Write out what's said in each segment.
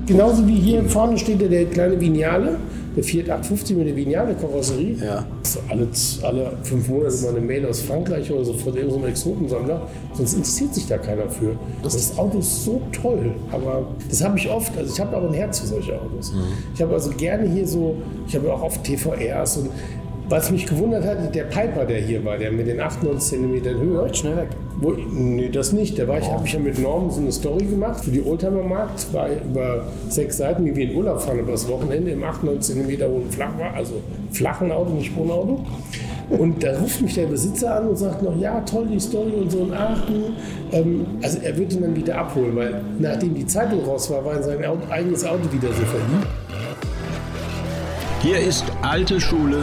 Genauso wie hier vorne steht der kleine Vignale, der Fiat 850 mit der Vignale-Karosserie. Ja. Also alle 5 Monate mal eine Mail aus Frankreich oder so von irgendeinem Exotensammler. Sonst interessiert sich da keiner für. Das Auto ist so toll, aber das habe ich oft. Also ich habe aber ein Herz für solche Autos. Ich habe also gerne hier so, ich habe auch oft TVRs und was mich gewundert hat, der Piper, der hier war, der mit den 98 cm Höhe. Schnell weg. Nee, das nicht. Habe ich ja mit Norm so eine Story gemacht für die Oldtimer-Markt. War über 6 Seiten, wie wir in Urlaub fahren, über das Wochenende im 98 cm hohen flachen Auto, nicht Wohnauto. Und da ruft mich der Besitzer an und sagt noch, ja, toll, die Story und so in Aachen. Also er wird ihn dann wieder abholen, weil nachdem die Zeitung raus war, er in sein eigenes Auto wieder so verliebt. Hier ist alte Schule,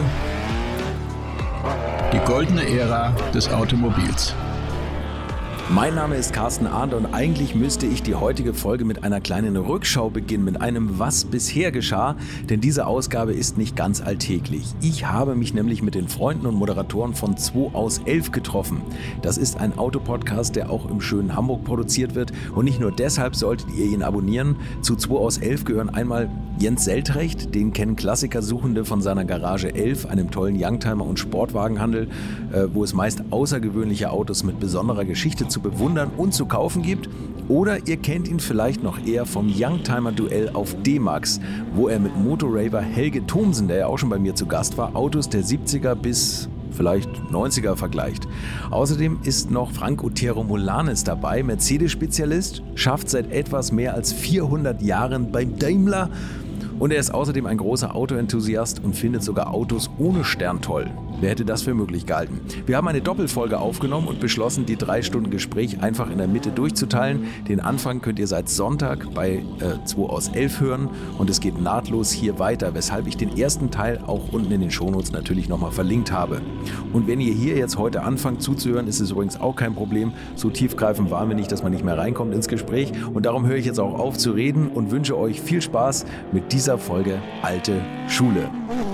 die goldene Ära des Automobils. Mein Name ist Carsten Arndt und eigentlich müsste ich die heutige Folge mit einer kleinen Rückschau beginnen, mit einem Was bisher geschah, denn diese Ausgabe ist nicht ganz alltäglich. Ich habe mich nämlich mit den Freunden und Moderatoren von 2 aus 11 getroffen. Das ist ein Autopodcast, der auch im schönen Hamburg produziert wird und nicht nur deshalb solltet ihr ihn abonnieren. Zu 2 aus 11 gehören einmal Jens Seltrecht, den kennen Klassikersuchende von seiner Garage 11, einem tollen Youngtimer- und Sportwagenhandel, wo es meist außergewöhnliche Autos mit besonderer Geschichte zu bewundern und zu kaufen gibt. Oder ihr kennt ihn vielleicht noch eher vom Youngtimer-Duell auf D-Max, wo er mit Motorraver Helge Thomsen, der ja auch schon bei mir zu Gast war, Autos der 70er bis vielleicht 90er vergleicht. Außerdem ist noch Frank Otero Molanes dabei, Mercedes-Spezialist, schafft seit etwas mehr als 400 Jahren beim Daimler. Und er ist außerdem ein großer Autoenthusiast und findet sogar Autos ohne Stern toll. Wer hätte das für möglich gehalten? Wir haben eine Doppelfolge aufgenommen und beschlossen, die 3 Stunden Gespräch einfach in der Mitte durchzuteilen. Den Anfang könnt ihr seit Sonntag bei 2 aus 11 hören und es geht nahtlos hier weiter, weshalb ich den ersten Teil auch unten in den Shownotes natürlich nochmal verlinkt habe. Und wenn ihr hier jetzt heute anfangt zuzuhören, ist es übrigens auch kein Problem. So tiefgreifend waren wir nicht, dass man nicht mehr reinkommt ins Gespräch. Und darum höre ich jetzt auch auf zu reden und wünsche euch viel Spaß mit dieser Folge Alte Schule.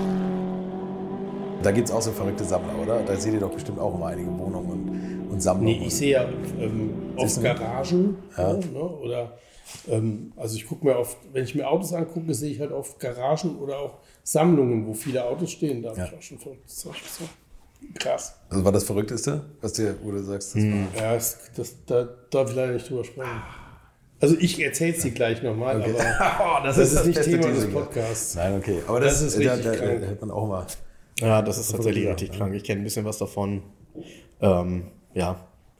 Da gibt es auch so verrückte Sammler, oder? Da seht ihr doch bestimmt auch immer einige Wohnungen und Sammlungen. Nee, ich sehe ja oft Garagen. Ja. Ne, oder, also ich gucke mir oft, wenn ich mir Autos angucke, sehe ich halt oft Garagen oder auch Sammlungen, wo viele Autos stehen. Da habe ich auch schon verrücktes Zeug gesehen. Krass. Also war das Verrückteste, wo du sagst, das war? Ja, da darf ich leider nicht drüber sprechen. Also ich erzähle es dir gleich nochmal, okay. Aber das ist nicht Thema des Podcasts. Nein, okay. Aber das ist richtig krank. Da hört man auch mal. Ja, das ist tatsächlich richtig krank. Ich kenne ein bisschen was davon. Ja,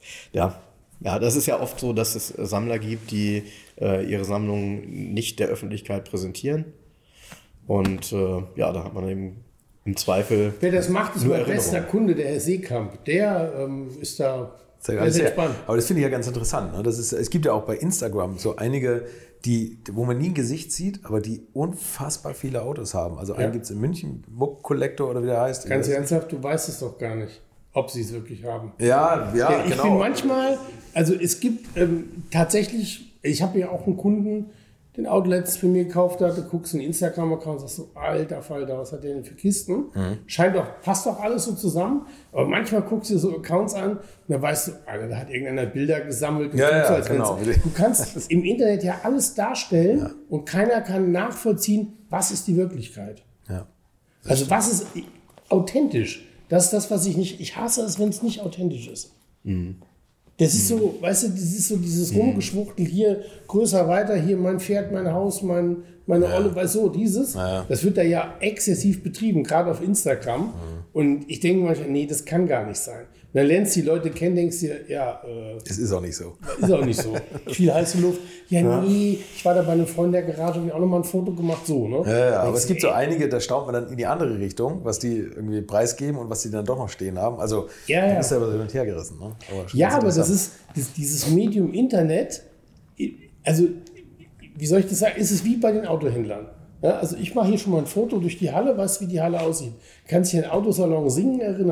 das ist ja oft so, dass es Sammler gibt, die ihre Sammlungen nicht der Öffentlichkeit präsentieren. Und da hat man eben im Zweifel. Wer das macht, ist mein bester Kunde, der Herr Seekamp. Der ist da. Sehr entspannt. Aber das finde ich ja ganz interessant. Ne? Es gibt ja auch bei Instagram so einige, wo man nie ein Gesicht sieht, aber die unfassbar viele Autos haben. Also einen gibt es in München, Muck Collector oder wie der heißt. Ganz ernsthaft, du weißt es doch gar nicht, ob sie es wirklich haben. Ja, genau. Ich finde manchmal, also es gibt tatsächlich, ich habe ja auch einen Kunden, den Auto letztens für mir gekauft hat, du guckst in den Instagram-Account und sagst so, alter Falter, was hat der denn für Kisten? Passt doch alles so zusammen, aber manchmal guckst du dir so Accounts an und dann weißt du, Alter, da hat irgendeiner Bilder gesammelt. Genau. Du kannst im Internet ja alles darstellen und keiner kann nachvollziehen, was ist die Wirklichkeit. Ja, also was ist authentisch? Das ist das, was ich hasse es, wenn es nicht authentisch ist. Das ist so, weißt du, das ist so dieses Rumgeschwuchtel hier, größer, weiter, hier mein Pferd, mein Haus, meine Olle, weißt du, dieses. Das wird da ja exzessiv betrieben, gerade auf Instagram. Und ich denke manchmal, nee, das kann gar nicht sein. Und dann lernst du die Leute kennen, denkst dir, es ist auch nicht so. Ist auch nicht so. Viel heiße Luft. Ja, nee, ich war da bei einem Freund der Garage, habe ich auch nochmal ein Foto gemacht, so, ne? Ja, aber es gibt so einige, da staunt man dann in die andere Richtung, was die irgendwie preisgeben und was die dann doch noch stehen haben. Also, du bist ja aber hin und her gerissen, ne? Aber das ist dieses Medium Internet, also, wie soll ich das sagen, ist es wie bei den Autohändlern. Ja, also ich mache hier schon mal ein Foto durch die Halle, weißt du, wie die Halle aussieht. Kannst dich an den Autosalon Singen erinnern?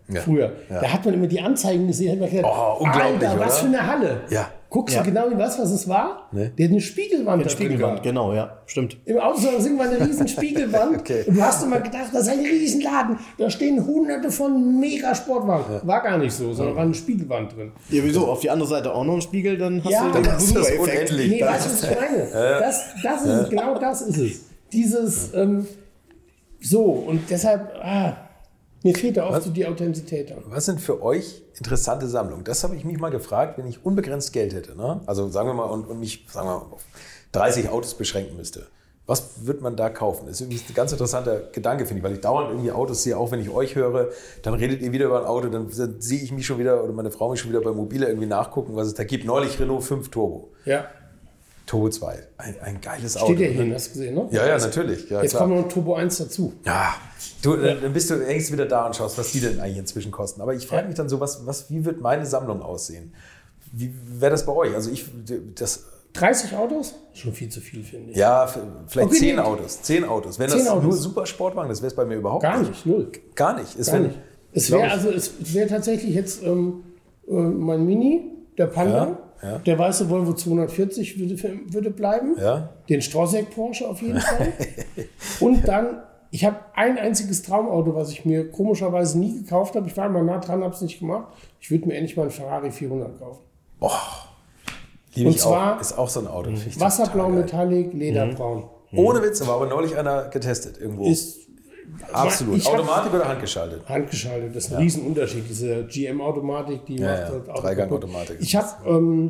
früher. Ja. Da hat man immer die Anzeigen gesehen, hat man gedacht, unglaublich, Alter, was für eine Halle. Ja. Guckst du genau in was es war? Nee. Der hat eine Spiegelwand da drin gehabt. Genau, ja, stimmt. Im Autosalon war eine riesen Spiegelwand. Okay. Und du hast immer gedacht, das ist ein Riesenladen. Da stehen hunderte von Mega-Sportwagen. Ja. War gar nicht so, sondern war eine Spiegelwand drin. Ja, wieso? Auf die andere Seite auch noch ein Spiegel, dann hast du dann ist das unendlich. Nee, weißt du, was ich meine? Das ist es, genau das ist es. Dieses, so, und deshalb, mir fehlt da oft so die Authentizität. Was sind für euch interessante Sammlungen? Das habe ich mich mal gefragt, wenn ich unbegrenzt Geld hätte. Ne? Also sagen wir mal, und mich auf 30 Autos beschränken müsste. Was wird man da kaufen? Das ist irgendwie ein ganz interessanter Gedanke, finde ich, weil ich dauernd irgendwie Autos sehe, auch wenn ich euch höre, dann redet ihr wieder über ein Auto, dann sehe ich mich schon wieder, oder meine Frau mich schon wieder bei Mobile irgendwie nachgucken, was es da gibt. Neulich Renault 5 Turbo. Ja. Turbo 2, ein geiles Auto. Steht ja hier, hast du gesehen, ne? Ja, natürlich. Ja, jetzt kommt noch ein Turbo 1 dazu. Ja, dann hängst du wieder da und schaust, was die denn eigentlich inzwischen kosten. Aber ich frage mich dann so, wie wird meine Sammlung aussehen? Wie wäre das bei euch? Also 30 Autos? Schon viel zu viel, finde ich. Ja, vielleicht 10 Autos. 10 Autos. Wenn das nur Supersportwagen, das wäre es bei mir überhaupt gar nicht. Null. Gar nicht. Es wäre tatsächlich jetzt mein Mini, der Panda. Ja. Der weiße Volvo 240 würde bleiben. Ja. Den Strosek Porsche auf jeden Fall. Und dann, ich habe ein einziges Traumauto, was ich mir komischerweise nie gekauft habe. Ich war mal nah dran, habe es nicht gemacht. Ich würde mir endlich mal einen Ferrari 400 kaufen. Boah. Und zwar ist auch so ein Auto. Wasserblau, Metallic, Lederbraun. Ohne Witz, aber neulich einer getestet irgendwo. Absolut. Automatik oder handgeschaltet? Handgeschaltet, das ist ein Riesenunterschied. Diese GM-Automatik, die macht halt auch. Dreigang-Automatik. Ich habe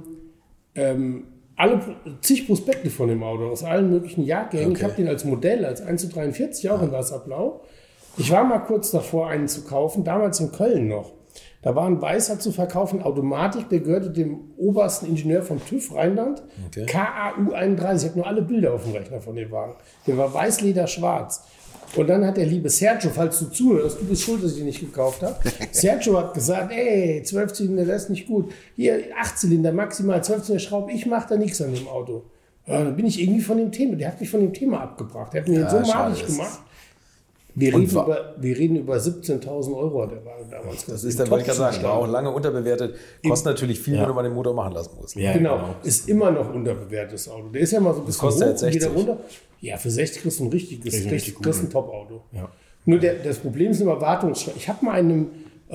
zig Prospekte von dem Auto aus allen möglichen Jahrgängen. Okay. Ich habe den als Modell, als 1:43 auch in Wasserblau. Ich war mal kurz davor, einen zu kaufen, damals in Köln noch. Da war ein Weißer zu verkaufen, Automatik, der gehörte dem obersten Ingenieur vom TÜV Rheinland, okay. KAU 31. Ich habe nur alle Bilder auf dem Rechner von dem Wagen. Der war weiß, schwarz. Und dann hat der liebe Sergio, falls du zuhörst, du bist schuld, dass ich den nicht gekauft habe. Sergio hat gesagt, 12 Zylinder, das ist nicht gut. Hier 8 Zylinder, maximal 12 Zylinder Schraube, ich mache da nichts an dem Auto. Ja, dann bin ich irgendwie von dem Thema, der hat mich von dem Thema abgebracht. Der hat mir so malig gemacht. Wir reden über 17.000 Euro hat der Wagen damals. Das ist dann, wollte ich gerade sagen, war auch lange unterbewertet. Kostet natürlich viel, wenn du mal den Motor machen lassen musst. Ja, genau. Ist immer noch unterbewertetes Auto. Der ist ja mal so ein bisschen hoch und wieder runter. Ja, für 60 kriegst du ein kriegst ein Top-Auto. Ja. Nur das Problem ist immer Wartungsstreit. Ich habe mal einen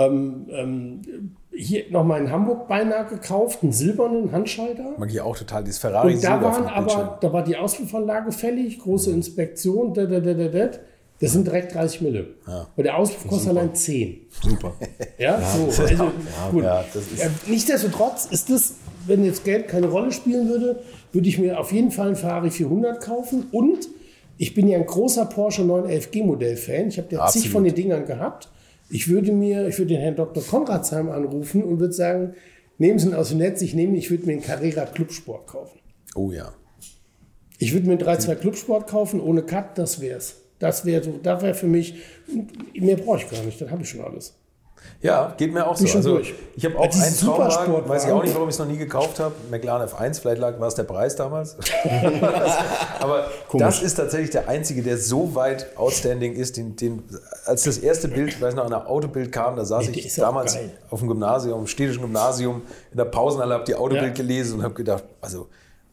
hier nochmal in Hamburg beinahe gekauft, einen silbernen Handschalter. Mag ich auch total, dieses Ferrari und da war die Auspuffanlage fällig, große Inspektion, das sind direkt 30 Mille. Ja. Und der Auspuff kostet allein 10. Super. Ja, so. Also, gut. Ja, nichtsdestotrotz ist das, wenn jetzt Geld keine Rolle spielen würde ich mir auf jeden Fall einen Ferrari 400 kaufen. Und ich bin ja ein großer Porsche 911 Modell-Fan. Ich habe ja zig von den Dingern gehabt. Ich würde den Herrn Dr. Konradsheim anrufen und würde sagen, nehmen Sie ihn aus dem Netz, ich würde mir einen Carrera Clubsport kaufen. Oh ja. Ich würde mir einen 3.2 Clubsport kaufen, ohne Cut, das wär's. Das wäre für mich, mehr brauche ich gar nicht, dann habe ich schon alles. Ja, geht mir auch so. Also, ich habe auch einen Traumwagen, weiß ich auch nicht, warum ich es noch nie gekauft habe. McLaren F1, vielleicht war es der Preis damals. Aber das ist tatsächlich der einzige, der so weit outstanding ist. Als das erste Bild, ich weiß noch, an der Autobild kam, da saß ich damals auf dem Gymnasium, städtischen Gymnasium, in der Pausenhalle, habe die Autobild gelesen und habe gedacht, also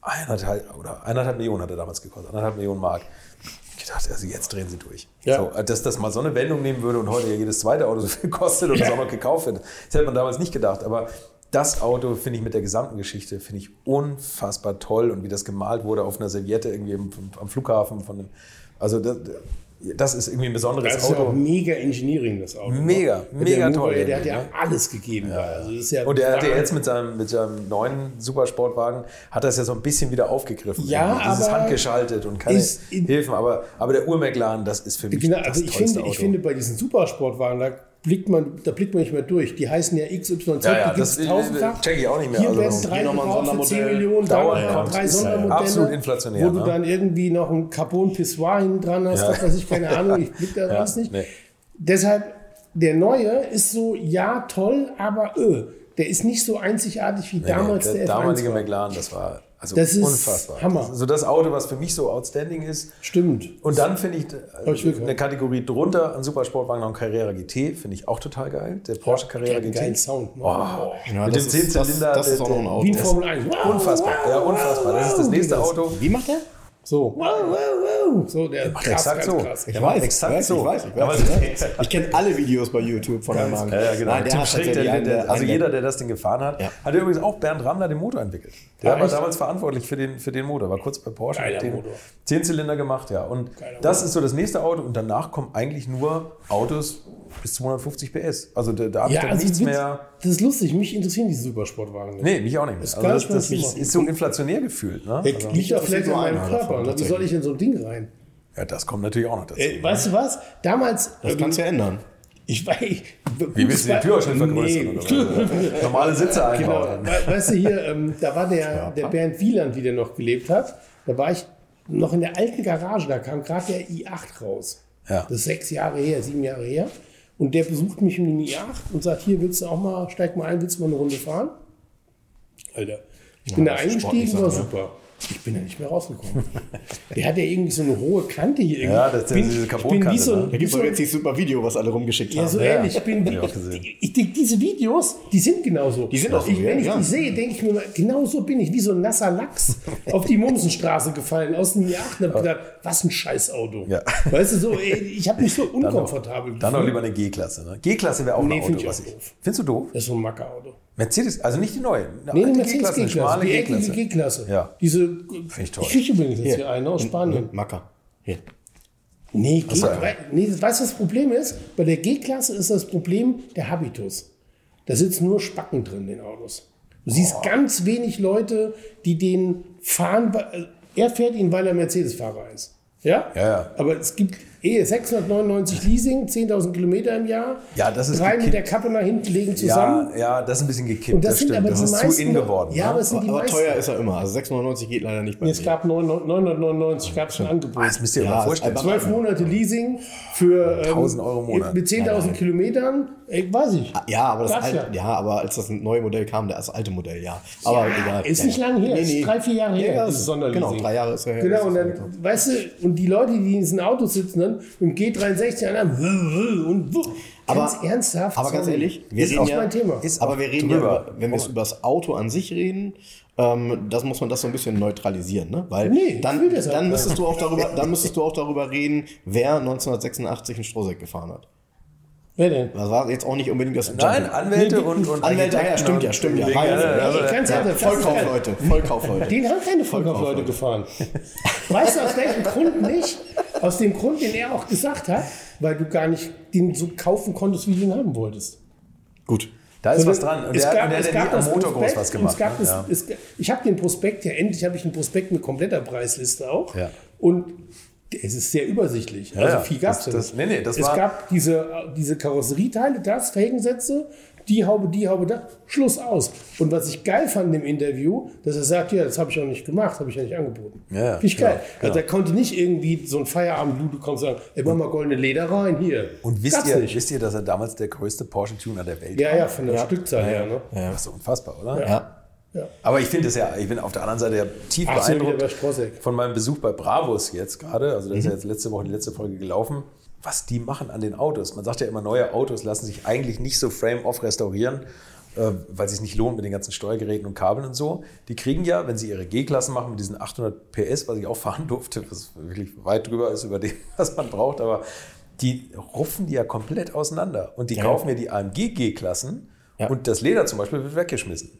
1,5 Millionen hat er damals gekostet, 1,5 Millionen Mark. Ich dachte, also jetzt drehen sie durch. Ja. So, dass das mal so eine Wendung nehmen würde und heute ja jedes zweite Auto so viel kostet und das auch noch gekauft wird. Das hätte man damals nicht gedacht. Aber das Auto finde ich mit der gesamten Geschichte unfassbar toll und wie das gemalt wurde auf einer Serviette irgendwie am Flughafen. Das ist irgendwie ein besonderes Auto. Das ist ja auch mega Engineering, das Auto. Mega toll. Der hat ja alles gegeben. Ja. Also das ist ja und er hat ja jetzt mit seinem neuen Supersportwagen, hat das ja so ein bisschen bisschen aufgegriffen. Ja, dieses aber handgeschaltet und keine Hilfen. Aber der Ur-McLaren, das ist für mich das tollste Auto. Ich finde, bei diesen Supersportwagen, da blickt man nicht mehr durch. Die heißen ja XYZ, die gibt es tausendfach. Check ich auch nicht mehr. Hier werden 3 gekauft für 10 Millionen, da 3 Sondermodelle. Absolut inflationär. Wo du dann irgendwie noch ein Carbon-Pissoir hinten dran hast, das weiß ich, keine Ahnung, ich blick da was nicht. Nee. Deshalb, der neue ist so, ja, toll, aber der ist nicht so einzigartig wie damals der F1 damalige McLaren, das war Also Das ist unfassbar. Hammer. Das ist so das Auto, was für mich so outstanding ist. Stimmt. Und dann finde ich wirklich eine Kategorie drunter, ein Supersportwagen, noch ein Carrera GT, finde ich auch total geil. Der Porsche Carrera GT. Geilen Sound. Ne? Oh, Ja, mit dem 10-Zylinder. Das ist auch noch ein Auto. Wie ein Formel 1. Unfassbar. Ja, unfassbar. Das ist das nächste Auto. Wie macht der? So. Wow, wow, wow. So, der macht exakt so. Ich weiß, exakt so. Ich weiß. Ich kenne alle Videos bei YouTube von dem Wagen. Ja, genau. Nein, der hat tatsächlich also jeder, der das Ding gefahren hat, hat übrigens auch Bernd Rammler den Motor entwickelt. Der war damals verantwortlich für den Motor, war kurz bei Porsche. Geiler den Motor. 10-Zylinder gemacht, ja. Und das ist so das nächste Auto und danach kommen eigentlich nur Autos bis 250 PS. Also da habe ich dann nichts mehr. Das ist lustig, mich interessieren diese Supersportwagen nicht. Nee, mich auch nicht mehr. Also das ist so inflationär gefühlt. Ne? Also, liegt auch vielleicht an meinem Körper. Ne? Wie soll ich in so ein Ding rein? Ja, das kommt natürlich auch noch dazu. Weißt du was? Damals. Das kannst du ja ändern. Ich weiß. Wie willst du den Führerschein vergrößern? Oder normale Sitze einbauen. Genau. Weißt du, hier, da war der Bernd Wieland, wie der noch gelebt hat. Da war ich noch in der alten Garage. Da kam gerade der i8 raus. Ja. Das ist 7 Jahre her. Und der besucht mich mit dem i8 und sagt, hier, willst du auch mal, steig mal ein, willst du mal eine Runde fahren? Alter, ich bin da eingestiegen, war super. Ich bin da nicht mehr rausgekommen. Der hat ja irgendwie so eine hohe Kante hier. Ja, das ist diese Carbon-Kante. Da gibt es doch jetzt dieses super Video, was alle rumgeschickt haben. Ja, so ähnlich. Diese Videos, die sind genauso. Die sind auch so. Wenn ich die sehe, denke ich mir mal, genau so bin ich, wie so ein nasser Lachs auf die Mumsenstraße gefallen, aus dem Jahr 8 und habe gedacht, was ein Scheißauto. Ja. Weißt du, so, ich habe mich so unkomfortabel gefühlt. Dann noch lieber eine G-Klasse. Ne? G-Klasse wäre auch ein Auto. Finde ich auch doof. Findest du doof? Das ist so ein Mackerauto. Mercedes, also nicht die neue. Nee, die Mercedes G-Klasse, die eckige G-Klasse. Ja. Diese, ich toll. Ich kriege übrigens jetzt hier eine aus Spanien. Macker. Hier. Nee, weißt du, was das Problem ist? Bei der G-Klasse ist das Problem der Habitus. Da sitzen nur Spacken drin in den Autos. Du siehst ganz wenig Leute, die den fahren. Er fährt ihn, weil er Mercedes-Fahrer ist. Ja? Ja. Aber es gibt 699 Leasing, 10.000 Kilometer im Jahr. Ja, das ist 3 mit der Kappe nach hinten legen zusammen. Ja, das ist ein bisschen gekippt. Und das sind aber das die ist meisten, zu in geworden. Ja, aber, aber teuer ist er immer. Also 699 geht leider nicht bei mir. Es gab 999, gab es ein Angebot. Das müsst ihr euch mal vorstellen. 12 Monate Leasing für 1.000 Euro im Monat. Mit 10.000 Kilometern, weiß ich. Ja, aber aber als das neue Modell kam, das alte Modell, ja. Aber egal. Ist nicht lange her, ist 3-4 Jahre her. Das ist Sonderleasing. Genau, 3 Jahre ist er her. Genau, und dann, weißt du, und die Leute, die in diesen Autos sitzen, dann mit dem G63 und ganz ernsthaft. Aber ganz ehrlich, ist auch mein Thema. Aber wir reden ja, wenn wir über das Auto an sich reden, das muss man das so ein bisschen neutralisieren, ne? Weil dann müsstest du auch darüber reden, wer 1986 einen Strohsack gefahren hat. Wer denn? Das war jetzt auch nicht unbedingt das. Nein, Anwälte und Anwälte, ja, stimmt ja. Vollkaufleute. Den haben keine Vollkaufleute gefahren. Weißt du, aus welchem Grund nicht? Aus dem Grund, den er auch gesagt hat, weil du gar nicht den so kaufen konntest, wie du ihn haben wolltest. Gut. Da ist was dran. Und der hat nie am Motor groß was gemacht. Ich habe den Prospekt, endlich habe ich einen Prospekt mit kompletter Preisliste auch. Ja. Und es ist sehr übersichtlich. Also viel gab es ja nicht. Es gab diese Karosserieteile, Felgensätze, die Haube, da, Schluss aus. Und was ich geil fand im Interview, dass er sagt, ja, das habe ich auch nicht gemacht, habe ich ja nicht angeboten. Ja, finde ich geil. Also er konnte nicht irgendwie so ein Feierabend-Lude kommen und sagen, ey, mach mal goldene Leder rein, hier. Und wisst ihr, dass er damals der größte Porsche-Tuner der Welt war? Ja, von der Stückzahl her. Ne? Ja. Das ist unfassbar, oder? Ja. Aber ich bin auf der anderen Seite tief beeindruckt von meinem Besuch bei Bravos jetzt gerade. Also das ist ja jetzt letzte Woche die letzte Folge gelaufen. Was die machen an den Autos. Man sagt ja immer, neue Autos lassen sich eigentlich nicht so frame-off restaurieren, weil es sich nicht lohnt mit den ganzen Steuergeräten und Kabeln und so. Die kriegen ja, wenn sie ihre G-Klassen machen mit diesen 800 PS, was ich auch fahren durfte, was wirklich weit drüber ist über dem, was man braucht, aber die rupfen die ja komplett auseinander. Und die kaufen ja die AMG G-Klassen und das Leder zum Beispiel wird weggeschmissen.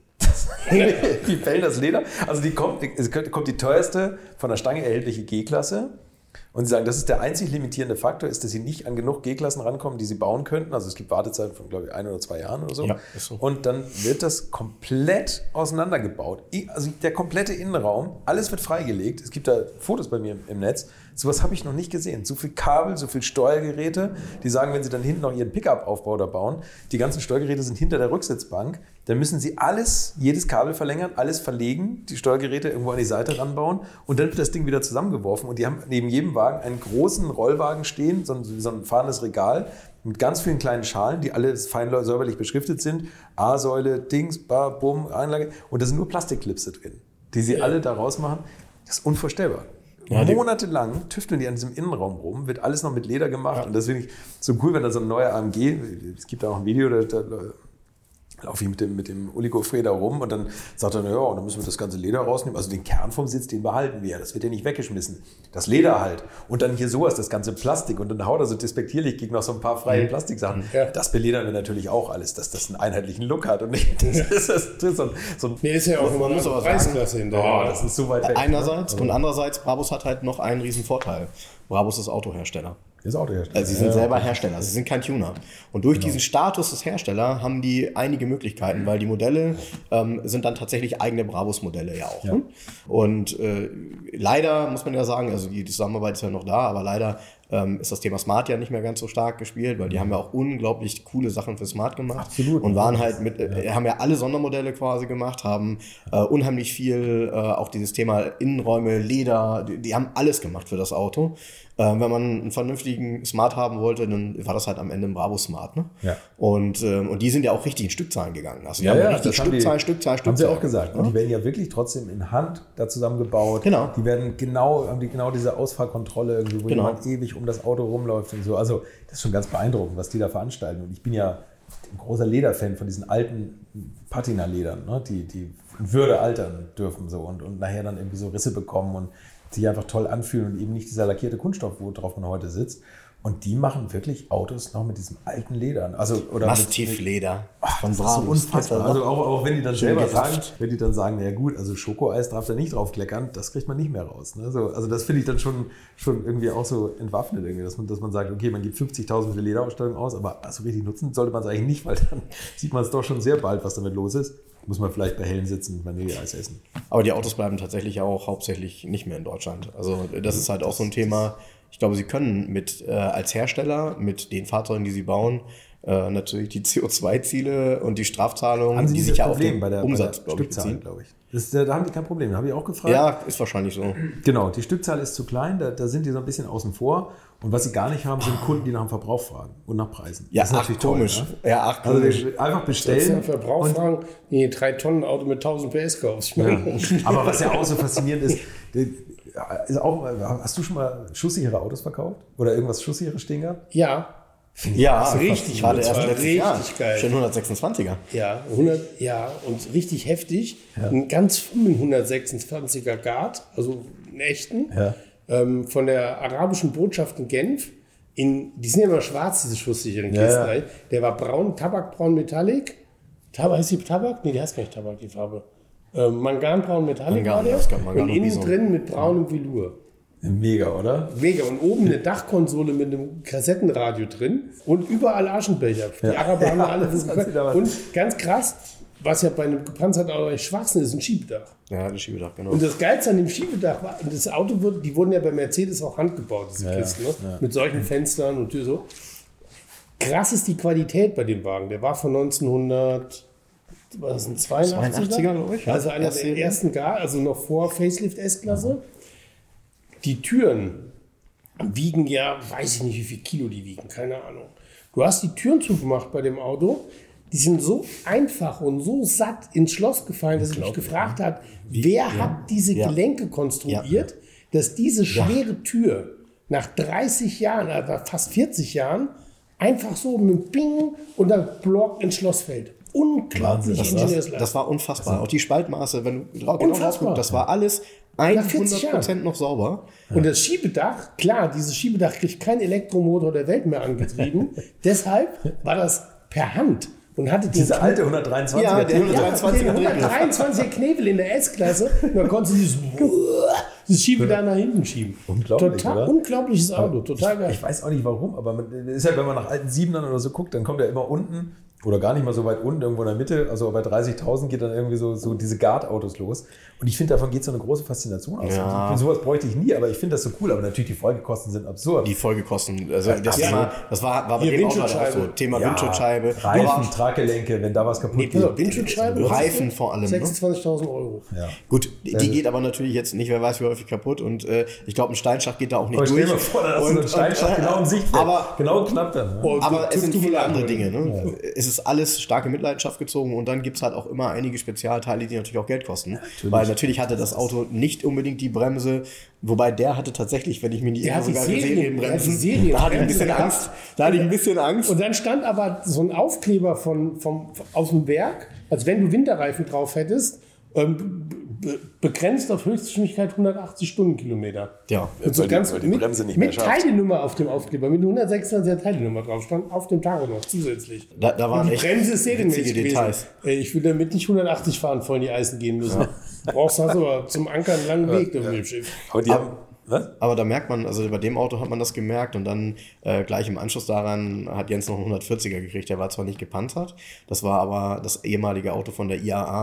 Die fällen das Leder. Also es kommt die teuerste von der Stange erhältliche G-Klasse. Und sie sagen, das ist der einzig limitierende Faktor, ist, dass sie nicht an genug G-Klassen rankommen, die sie bauen könnten. Also es gibt Wartezeiten von, glaube ich, 1 oder 2 Jahren oder so. Ja, ist so. Und dann wird das komplett auseinandergebaut. Also der komplette Innenraum, alles wird freigelegt. Es gibt da Fotos bei mir im Netz. Sowas habe ich noch nicht gesehen. So viel Kabel, so viel Steuergeräte. Die sagen, wenn sie dann hinten noch ihren Pickup-Aufbau da bauen, die ganzen Steuergeräte sind hinter der Rücksitzbank, dann müssen sie jedes Kabel verlängern, alles verlegen, die Steuergeräte irgendwo an die Seite ranbauen und dann wird das Ding wieder zusammengeworfen. Und die haben neben jedem Wagen einen großen Rollwagen stehen, so ein fahrendes Regal mit ganz vielen kleinen Schalen, die alle fein säuberlich beschriftet sind. A-Säule, Dings, Bar, Bumm, Anlage. Und da sind nur Plastikklipse drin. die sie alle daraus machen. Das ist unvorstellbar. Ja, monatelang tüfteln die an diesem Innenraum rum, wird alles noch mit Leder gemacht. Und das finde ich so cool, wenn da so ein neuer AMG, es gibt da auch ein Video, da laufe ich mit dem Uli Gaufret da rum und dann sagt er, ja, dann müssen wir das ganze Leder rausnehmen. Also den Kern vom Sitz, den behalten wir. Das wird ja nicht weggeschmissen. Das Leder halt. Und dann hier sowas, das ganze Plastik. Und dann haut er so despektierlich gegen noch so ein paar freie Plastiksachen. Ja. Das beledern wir natürlich auch alles, dass das einen einheitlichen Look hat. Und nicht, das ist so ein nee, ist ja auch immer eine Preisklasse hinterher. Das ist so weit weg. Einerseits und andererseits, Brabus hat halt noch einen riesen Vorteil. Brabus ist Autohersteller. Also sie sind selber Hersteller, sie sind kein Tuner. Und durch diesen Status des Herstellers haben die einige Möglichkeiten, weil die Modelle sind dann tatsächlich eigene Brabus-Modelle ja auch. Ja. Ne? Und leider muss man ja sagen, also die Zusammenarbeit ist ja noch da, aber leider ist das Thema Smart ja nicht mehr ganz so stark gespielt, weil die haben ja auch unglaublich coole Sachen für Smart gemacht. Absolut. Und waren halt haben ja alle Sondermodelle quasi gemacht, haben unheimlich viel, auch dieses Thema Innenräume, Leder, die haben alles gemacht für das Auto. Wenn man einen vernünftigen Smart haben wollte, dann war das halt am Ende ein Brabus Smart. Ne? Ja. Und die sind ja auch richtig in Stückzahlen gegangen. Also die haben richtig Stückzahlen. Haben sie auch gesagt. Und die werden ja wirklich trotzdem in Hand da zusammengebaut. Genau. Die werden haben genau diese Ausfahrkontrolle irgendwie, wo jemand ewig um das Auto rumläuft und so. Also das ist schon ganz beeindruckend, was die da veranstalten. Und ich bin ja ein großer Lederfan von diesen alten Patina-Ledern, ne? Die in Würde altern dürfen so und nachher dann irgendwie so Risse bekommen und sich einfach toll anfühlen und eben nicht dieser lackierte Kunststoff, worauf man heute sitzt. Und die machen wirklich Autos noch mit diesem alten Ledern. Mastiff-Leder von Brabus. So unfassbar. Also auch wenn die dann selber sagen, naja gut, also Schokoeis darf da nicht drauf kleckern, das kriegt man nicht mehr raus. Ne? So, also das finde ich dann schon irgendwie auch so entwaffnet, irgendwie, dass man sagt, okay, man gibt 50.000 für Lederausstattung aus, aber so richtig nutzen sollte man es eigentlich nicht, weil dann sieht man es doch schon sehr bald, was damit los ist. Muss man vielleicht bei hellen sitzen, Vanilleeis essen. Aber die Autos bleiben tatsächlich auch hauptsächlich nicht mehr in Deutschland. Also das ist halt auch so ein Thema. Ich glaube, sie können als Hersteller mit den Fahrzeugen, die sie bauen, natürlich die CO2-Ziele und die Strafzahlungen, die sich ja auf den Umsatz, glaube ich, beziehen. Glaube ich. Da haben die kein Problem, habe ich auch gefragt. Ja, ist wahrscheinlich so. Genau, die Stückzahl ist zu klein, da sind die so ein bisschen außen vor. Und was sie gar nicht haben, sind Kunden, die nach dem Verbrauch fragen und nach Preisen. Ja, das ist natürlich komisch. Toll, ne? Ja, komisch. Also einfach bestellen. Nach Verbrauch fragen, die 3-Tonnen-Auto mit 1000 PS kaufst. Ja. Aber was ja auch so faszinierend ist auch, hast du schon mal schusssichere Autos verkauft? Oder irgendwas Schusssicheres stehen gehabt? Ja. Ja, richtig. Gerade erst letztes Jahr. Geil. Schon 126er. Ja, und richtig heftig. Ja. Einen ganz frühen 126er Guard, also einen echten. Ja. Von der arabischen Botschaft in Genf. Die sind ja immer schwarz, diese schusssicheren Kisten. Ja. Der war braun, Tabakbraun Metallic. Heißt die Tabak? Nee, die heißt gar nicht Tabak, die Farbe. Manganbraun Metallic war der. Und innen drin mit braunem Velour. Mega, oder? Mega. Und oben eine Dachkonsole mit einem Kassettenradio drin und überall Aschenbecher. Die Araber haben alle und ganz krass, was ja bei einem gepanzerten Auto Schwachsinn ist, ein Schiebedach. Ja, ein Schiebedach, genau. Und das Geilste an dem Schiebedach war, das Auto die wurden ja bei Mercedes auch handgebaut, diese Kisten, ne? Ja. Mit solchen Fenstern und so. Krass ist die Qualität bei dem Wagen. Der war von 1982er, glaube ich. Also einer der ersten also noch vor Facelift S-Klasse. Die Türen wiegen ja, weiß ich nicht, wie viel Kilo die wiegen, keine Ahnung. Du hast die Türen zugemacht bei dem Auto, die sind so einfach und so satt ins Schloss gefallen, dass ich mich gefragt habe, wer hat diese Gelenke konstruiert, dass diese schwere Tür nach 30 Jahren, also fast 40 Jahren, einfach so mit Bing und dann Block ins Schloss fällt. Unglaublich. Das war unfassbar. Also, auch die Spaltmaße, wenn du genau rausguckst, das war alles 100% noch sauber. Und das Schiebedach, klar, dieses Schiebedach kriegt kein Elektromotor der Welt mehr angetrieben. Deshalb war das per Hand. Und hatte diese alte 123er. Ja, der 123er Knebel in der S-Klasse. Und dann konntest du dieses Schiebedach nach hinten schieben. Unglaublich, total oder? Unglaubliches Auto, total geil. Ich weiß auch nicht warum, aber ist ja, wenn man nach alten Siebenern oder so guckt, dann kommt er immer unten. Oder gar nicht mal so weit unten, irgendwo in der Mitte, also bei 30.000 geht dann irgendwie so diese Guard-Autos los. Und ich finde, davon geht so eine große Faszination aus. Ja. Sowas bräuchte ich nie, aber ich finde das so cool. Aber natürlich, die Folgekosten sind absurd. Die Folgekosten, also das war bei dem Auto auch so. Thema Windschutzscheibe. Reifen, Traggelenke, wenn da was kaputt geht. Windschutzscheibe, Reifen vor allem. 26.000 €. Ja. Gut, die geht aber natürlich jetzt nicht, wer weiß wie häufig kaputt. Und ich glaube, ein Steinschacht geht da auch nicht durch. Stell dir mal vor, da hast du einen Steinschacht genau im Sichtfeld. Genau knapp dann. Ne? Aber es sind viele andere Dinge. Ne? Es es alles stark in Mitleidenschaft gezogen und dann gibt es halt auch immer einige Spezialteile, die natürlich auch Geld kosten. Weil natürlich hatte das Auto nicht unbedingt die Bremse, wobei der hatte tatsächlich, wenn ich mich nicht irre, sogar Serienbremsen. Da hatte ich ein bisschen Angst. Und dann stand aber so ein Aufkleber aus dem Werk, als wenn du Winterreifen drauf hättest, begrenzt auf Höchstgeschwindigkeit 180 Stundenkilometer. Ja, und so ganz weil die Bremse nicht mehr mit schafft. Teilenummer auf dem Aufkleber, mit 126er Teilenummer drauf stand, auf dem Tacho noch zusätzlich. Da waren die echt Bremse ist serienmäßig Details. Ich will damit nicht 180 fahren, voll in die Eisen gehen müssen. Ja. Hast aber zum Anker einen langen Weg auf dem Schiff. Aber die haben... Was? Aber da merkt man, also bei dem Auto hat man das gemerkt und dann gleich im Anschluss daran hat Jens noch einen 140er gekriegt. Der war zwar nicht gepanzert, das war aber das ehemalige Auto von der IAA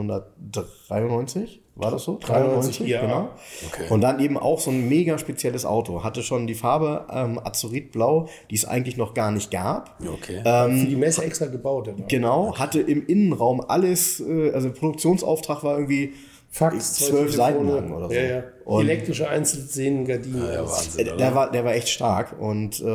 1993. War das so? 93, ja. Genau. Okay. Und dann eben auch so ein mega spezielles Auto. Hatte schon die Farbe Azuritblau, die es eigentlich noch gar nicht gab. Okay. Für die Messe extra gebaut. Genau, hatte im Innenraum alles, also Produktionsauftrag war irgendwie Fax, 12 Seiten lang oder so. Ja. Elektrische Einzelsehnen-Gardinen. Ja, Wahnsinn, der war echt stark und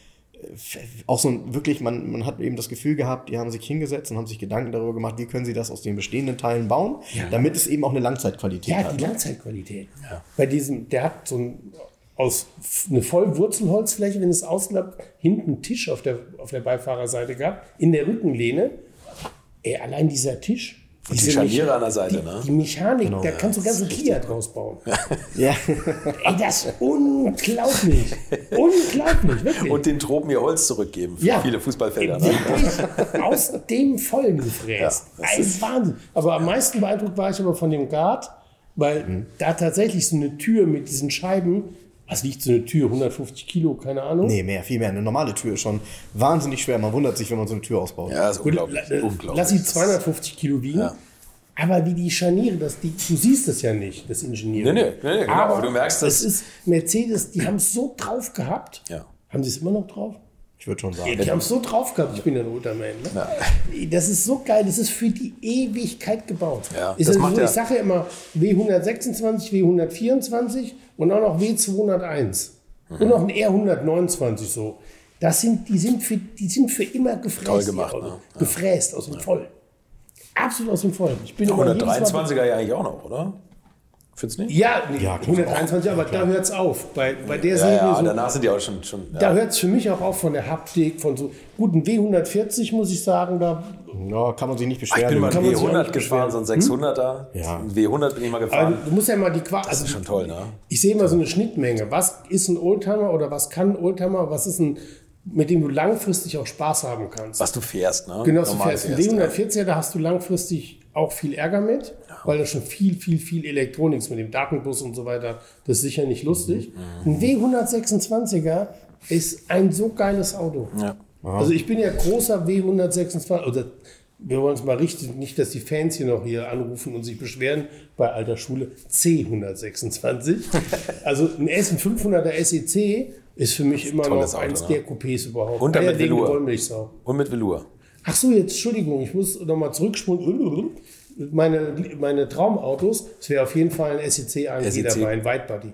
auch so wirklich, man hat eben das Gefühl gehabt, die haben sich hingesetzt und haben sich Gedanken darüber gemacht, wie können sie das aus den bestehenden Teilen bauen, damit es eben auch eine Langzeitqualität hat. Ja, die Langzeitqualität. Ja. Bei diesem, der hat so eine Vollwurzelholzfläche, wenn es ausklappt, hinten einen Tisch auf der Beifahrerseite gehabt, in der Rückenlehne. Allein dieser Tisch. Und die Scharniere an der Seite, ne? Die Mechanik, genau, da kannst du ganzen Kia draus bauen. Ja. Das ist unglaublich. Unglaublich, wirklich. Und den Tropen ihr Holz zurückgeben für viele Fußballfelder. Ne? Aus dem Vollen gefräst. Ein Wahnsinn. Aber am meisten beeindruckt war ich aber von dem Guard, weil da tatsächlich so eine Tür mit diesen Scheiben, was wiegt so eine Tür? 150 Kilo, keine Ahnung. Nee, viel mehr. Eine normale Tür ist schon wahnsinnig schwer. Man wundert sich, wenn man so eine Tür ausbaut. Ja, das ist unglaublich. Lass sie 250 Kilo wiegen. Ja. Aber wie die Scharniere, du siehst es ja nicht, das Ingenieur. Nee, genau. Aber du merkst das. Es ist Mercedes, die haben es so drauf gehabt. Ja. Haben sie es immer noch drauf? Ich würde schon sagen. Ja, die haben es so drauf gehabt. Ich bin ein roter Man. Ne? Ja. Das ist so geil. Das ist für die Ewigkeit gebaut. Ja, ich sage ja immer W126, W124 und auch noch W201. Und noch ein R129 so. Die sind für immer gefräst. Toll gemacht, ne? Gefräst aus dem Vollen. Absolut aus dem Vollen. Ich bin 123er ja eigentlich auch noch, oder? Findest du nicht? Ja, 123, aber da hört es auf. Bei der Serie. Ja, danach sind die auch schon. Da hört es für mich auch auf von der Haptik, von so guten W140, muss ich sagen. Da kann man sich nicht beschweren. Ich bin mal einen W100 gefahren, so ein 600er. Ja. Ein W100 bin ich mal gefahren. Also, du musst ja mal die Das ist schon toll, ne? Ich sehe immer so eine Schnittmenge. Was ist ein Oldtimer oder was kann ein Oldtimer? Was ist mit dem du langfristig auch Spaß haben kannst? Was du fährst, ne? Genau, du fährst. Ein W140er, da hast du langfristig auch viel Ärger mit, weil da schon viel Elektronik ist mit dem Datenbus und so weiter. Das ist sicher nicht lustig. Ein W126er ist ein so geiles Auto. Ja. Also ich bin ja großer W126, oder wir wollen es mal richtig, nicht, dass die Fans hier noch anrufen und sich beschweren, bei alter Schule, C126. Also ein S500er SEC ist für mich immer noch eins der Coupés überhaupt. Und mit Velour. Und mit Velour. Ach so, jetzt, Entschuldigung, ich muss nochmal zurückspulen. Meine Traumautos, es wäre auf jeden Fall ein SEC AMG dabei, ein Whitebody.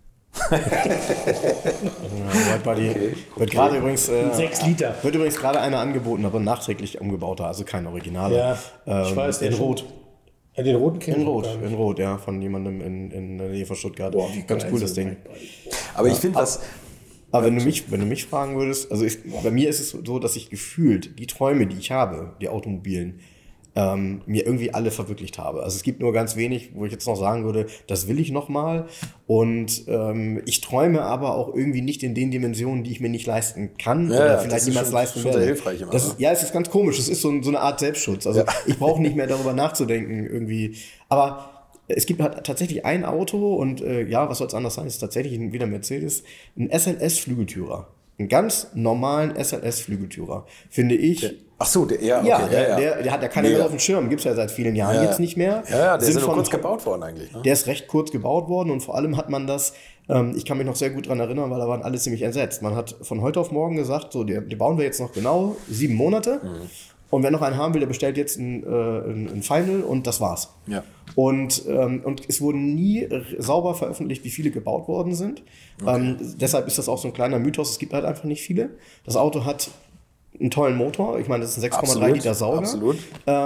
Whitebody wird gerade übrigens 6 Liter. Wird übrigens gerade einer angeboten, aber nachträglich umgebauter, also kein Originaler. Ja, ich weiß, in Rot. Ja, den roten kennen in Rot, ja, von jemandem in der Nähe von Stuttgart. Boah, ganz cool das Ding. Aber ich finde das. Aber wenn du mich fragen würdest, also bei mir ist es so, dass ich gefühlt die Träume, die ich habe, die automobilen, mir irgendwie alle verwirklicht habe. Also es gibt nur ganz wenig, wo ich jetzt noch sagen würde, das will ich noch mal. Und ich träume aber auch irgendwie nicht in den Dimensionen, die ich mir nicht leisten kann oder vielleicht niemals leisten werde. Sehr hilfreich immer, es ist ganz komisch. Es ist so eine Art Selbstschutz. Also ich brauche nicht mehr darüber nachzudenken irgendwie. Aber es gibt halt tatsächlich ein Auto und was soll es anders sein? Es ist tatsächlich wieder Mercedes, ein SLS-Flügeltürer. Einen ganz normalen SLS-Flügeltürer, finde ich. Ach so, der hat ja keiner mehr auf dem Schirm, gibt es ja seit vielen Jahren jetzt nicht mehr. Ja, der ist nur kurz gebaut worden eigentlich. Ne? Der ist recht kurz gebaut worden und vor allem hat man das, ich kann mich noch sehr gut daran erinnern, weil da waren alle ziemlich entsetzt. Man hat von heute auf morgen gesagt, so, die bauen wir jetzt noch genau 7 Monate. Und wer noch einen haben will, der bestellt jetzt ein Final und das war's. Ja. Und es wurden nie sauber veröffentlicht, wie viele gebaut worden sind. Okay. Deshalb ist das auch so ein kleiner Mythos. Es gibt halt einfach nicht viele. Das Auto hat einen tollen Motor. Ich meine, das ist ein 6,3 Liter Sauger. Absolut.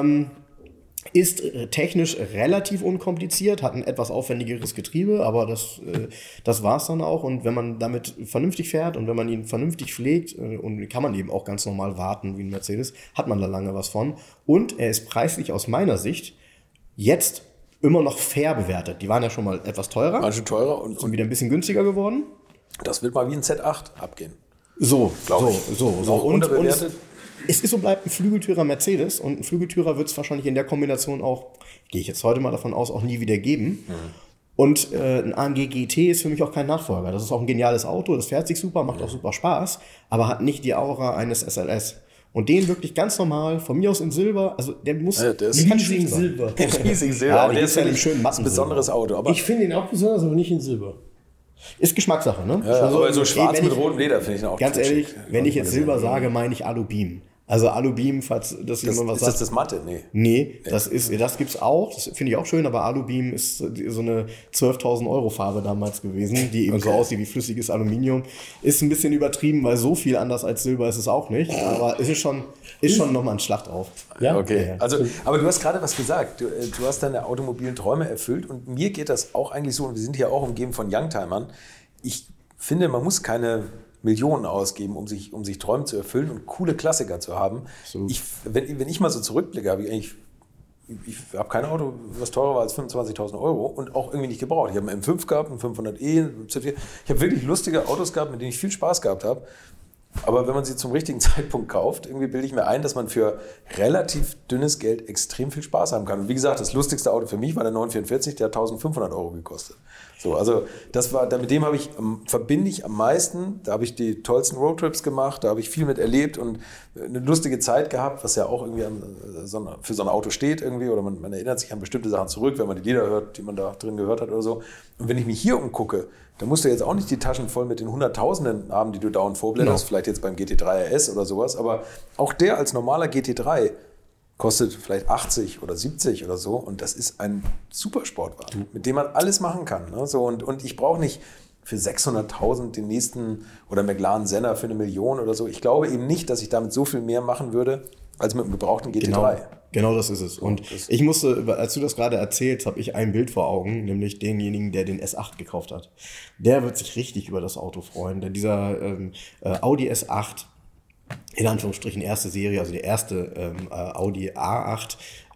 Ist technisch relativ unkompliziert, hat ein etwas aufwendigeres Getriebe, aber das war es dann auch. Und wenn man damit vernünftig fährt und wenn man ihn vernünftig pflegt, und kann man eben auch ganz normal warten wie ein Mercedes, hat man da lange was von. Und er ist preislich aus meiner Sicht jetzt immer noch fair bewertet. Die waren ja schon mal etwas teurer. Waren schon teurer und sind wieder ein bisschen günstiger geworden. Das wird mal wie ein Z8 abgehen. So. Noch Und unterbewertet. es ist so, bleibt ein Flügeltürer Mercedes und ein Flügeltürer wird es wahrscheinlich in der Kombination auch, gehe ich jetzt heute mal davon aus, auch nie wieder geben. Und ein AMG GT ist für mich auch kein Nachfolger. Das ist auch ein geniales Auto, das fährt sich super, macht auch super Spaß, aber hat nicht die Aura eines SLS. Und den wirklich ganz normal, von mir aus in Silber, also der muss... Ja, der ist riesig Silber. Riesig Silber. Ja, aber der ist ja ein nicht schönen ein besonderes Auto. Aber Ich finde ihn auch besonders, aber nicht in Silber. Ist Geschmackssache, ne? ja, aber so schwarz wenn mit ich- rotem Leder finde ich ihn auch Ganz kitschig. ehrlich, wenn ich jetzt Silber sage, meine ich Alubeam. Also Alubeam, falls das jemand was ist das sagt. das Matte? Nee. Nee, das gibt's auch. Das finde ich auch schön, aber Alubeam ist so eine 12.000 Euro Farbe damals gewesen, die eben so aussieht wie flüssiges Aluminium. Ist ein bisschen übertrieben, weil so viel anders als Silber ist es auch nicht. Aber es ist schon nochmal ein Schlacht auf. Ja? Okay, also, aber du hast gerade was gesagt. Du hast deine automobilen Träume erfüllt und mir geht das auch eigentlich so, und wir sind hier auch umgeben von Youngtimern. Ich finde, man muss keine Millionen ausgeben, um sich Träume zu erfüllen und coole Klassiker zu haben. Wenn ich mal so zurückblicke, ich habe kein Auto, was teurer war als 25.000 Euro und auch irgendwie nicht gebraucht. Ich habe einen M5 gehabt, einen 500e, einen Z4. Ich habe wirklich lustige Autos gehabt, mit denen ich viel Spaß gehabt habe. Aber wenn man sie zum richtigen Zeitpunkt kauft, irgendwie bilde ich mir ein, dass man für relativ dünnes Geld extrem viel Spaß haben kann. Und wie gesagt, das lustigste Auto für mich war der 944, der hat 1.500 Euro gekostet. So, also mit dem verbinde ich am meisten. Da habe ich die tollsten Roadtrips gemacht, da habe ich viel mit erlebt und eine lustige Zeit gehabt, was ja auch irgendwie für so ein Auto steht irgendwie, oder man erinnert sich an bestimmte Sachen zurück, wenn man die Lieder hört, die man da drin gehört hat oder so. Und wenn ich mich hier umgucke, da musst du jetzt auch nicht die Taschen voll mit den Hunderttausenden haben, die du dauernd vorblätterst, vielleicht jetzt beim GT3 RS oder sowas, aber auch der als normaler GT3 kostet vielleicht 80 oder 70 oder so, und das ist ein Supersportwagen, mit dem man alles machen kann. Ne? So, und ich brauche nicht für 600.000 den nächsten oder McLaren Senna für 1 Million oder so. Ich glaube eben nicht, dass ich damit so viel mehr machen würde, als mit einem gebrauchten GT3. Genau das ist es. Und ich musste, als du das gerade erzählst, habe ich ein Bild vor Augen, nämlich denjenigen, der den S8 gekauft hat. Der wird sich richtig über das Auto freuen, denn dieser Audi S8, in Anführungsstrichen erste Serie, also die erste Audi A8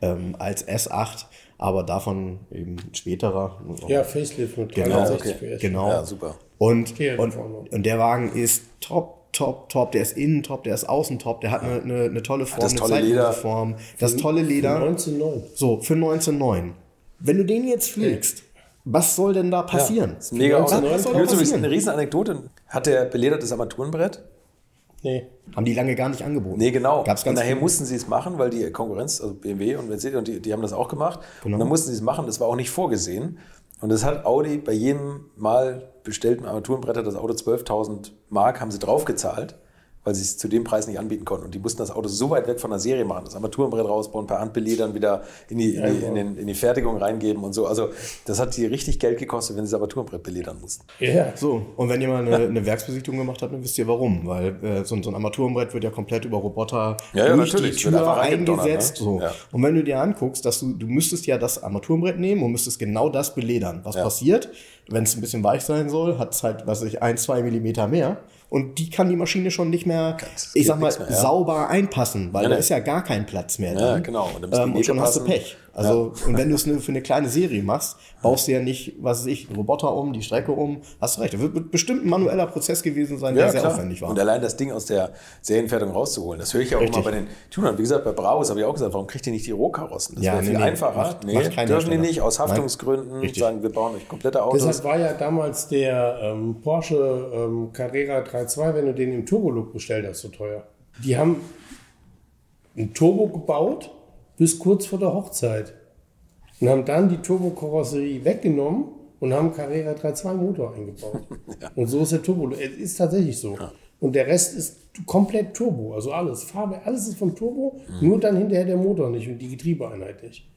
als S8, aber davon eben späterer. Ja, Facelift mit Genau, 360 PS. Genau. Ja, super. Und der Wagen ist top. Der ist innen top, der ist außen top, der hat eine tolle Form, das tolle Leder. Form. Das tolle Leder. Für 19,9. So, für 19,9. Wenn du den jetzt pflegst, was soll denn da passieren? Ja, das ist ein mega Auto. Was soll Übrigens passieren? eine riesen Anekdote. Hat der beledertes Armaturenbrett? Nee. Haben die lange gar nicht angeboten. Nee, genau. Gab's Und ganz nachher viel. mussten sie es machen, weil die Konkurrenz, also BMW und Mercedes, und die haben das auch gemacht. Genau. Und dann mussten sie es machen, das war auch nicht vorgesehen. Und das hat Audi bei jedem Mal bestellten Armaturenbretter, das Auto 12.000 Mark, haben sie draufgezahlt, weil sie es zu dem Preis nicht anbieten konnten. Und die mussten das Auto so weit weg von der Serie machen, das Armaturenbrett rausbauen, per Hand beledern, wieder in die Fertigung reingeben und so. Also das hat die richtig Geld gekostet, wenn sie das Armaturenbrett beledern mussten. Ja. So, und wenn ihr mal eine Werksbesichtigung gemacht habt, dann wisst ihr warum. Weil so ein Armaturenbrett wird ja komplett über Roboter Ja, durch natürlich. die Wird Tür einfach reingedonnert, eingesetzt. ne? So. Ja. Und wenn du dir anguckst, dass du müsstest ja das Armaturenbrett nehmen und müsstest genau das beledern. Was passiert? Wenn es ein bisschen weich sein soll, hat es halt, 1-2 Millimeter mehr. Und die kann die Maschine schon nicht mehr, ich sag mal, nichts mehr, ja. sauber einpassen, weil Ja, da ne. ist ja gar kein Platz mehr Ja, drin. genau. Und dann müssen die Und schon Nähte hast du passen. Pech. Also, und wenn du es für eine kleine Serie machst, baust du ja nicht, was weiß ich, einen Roboter um, die Strecke um, hast du recht. Das wird bestimmt ein manueller Prozess gewesen sein, der sehr aufwendig war. Und allein das Ding aus der Serienfertigung rauszuholen, das höre ich ja auch Richtig. immer bei den Tunern. Wie gesagt, bei Brabus habe ich auch gesagt, warum kriegt ihr nicht die Rohkarossen? Das Ja, wäre viel nee, einfacher. macht kein dürfen die Hersteller. nicht, aus Nein. Haftungsgründen, Richtig. sagen, wir bauen euch komplette Autos. Deshalb war ja damals der Porsche Carrera 3.2, wenn du den im Turbolook bestellt hast, so teuer. Die haben ein Turbo gebaut bis kurz vor der Hochzeit und haben dann die Turbokarosserie weggenommen und haben Carrera 3.2 Motor eingebaut. Und so ist der Turbo. Es ist tatsächlich so. Ja. Und der Rest ist komplett Turbo, also alles. Farbe, alles ist vom Turbo, nur dann hinterher der Motor nicht und die Getriebeeinheit nicht.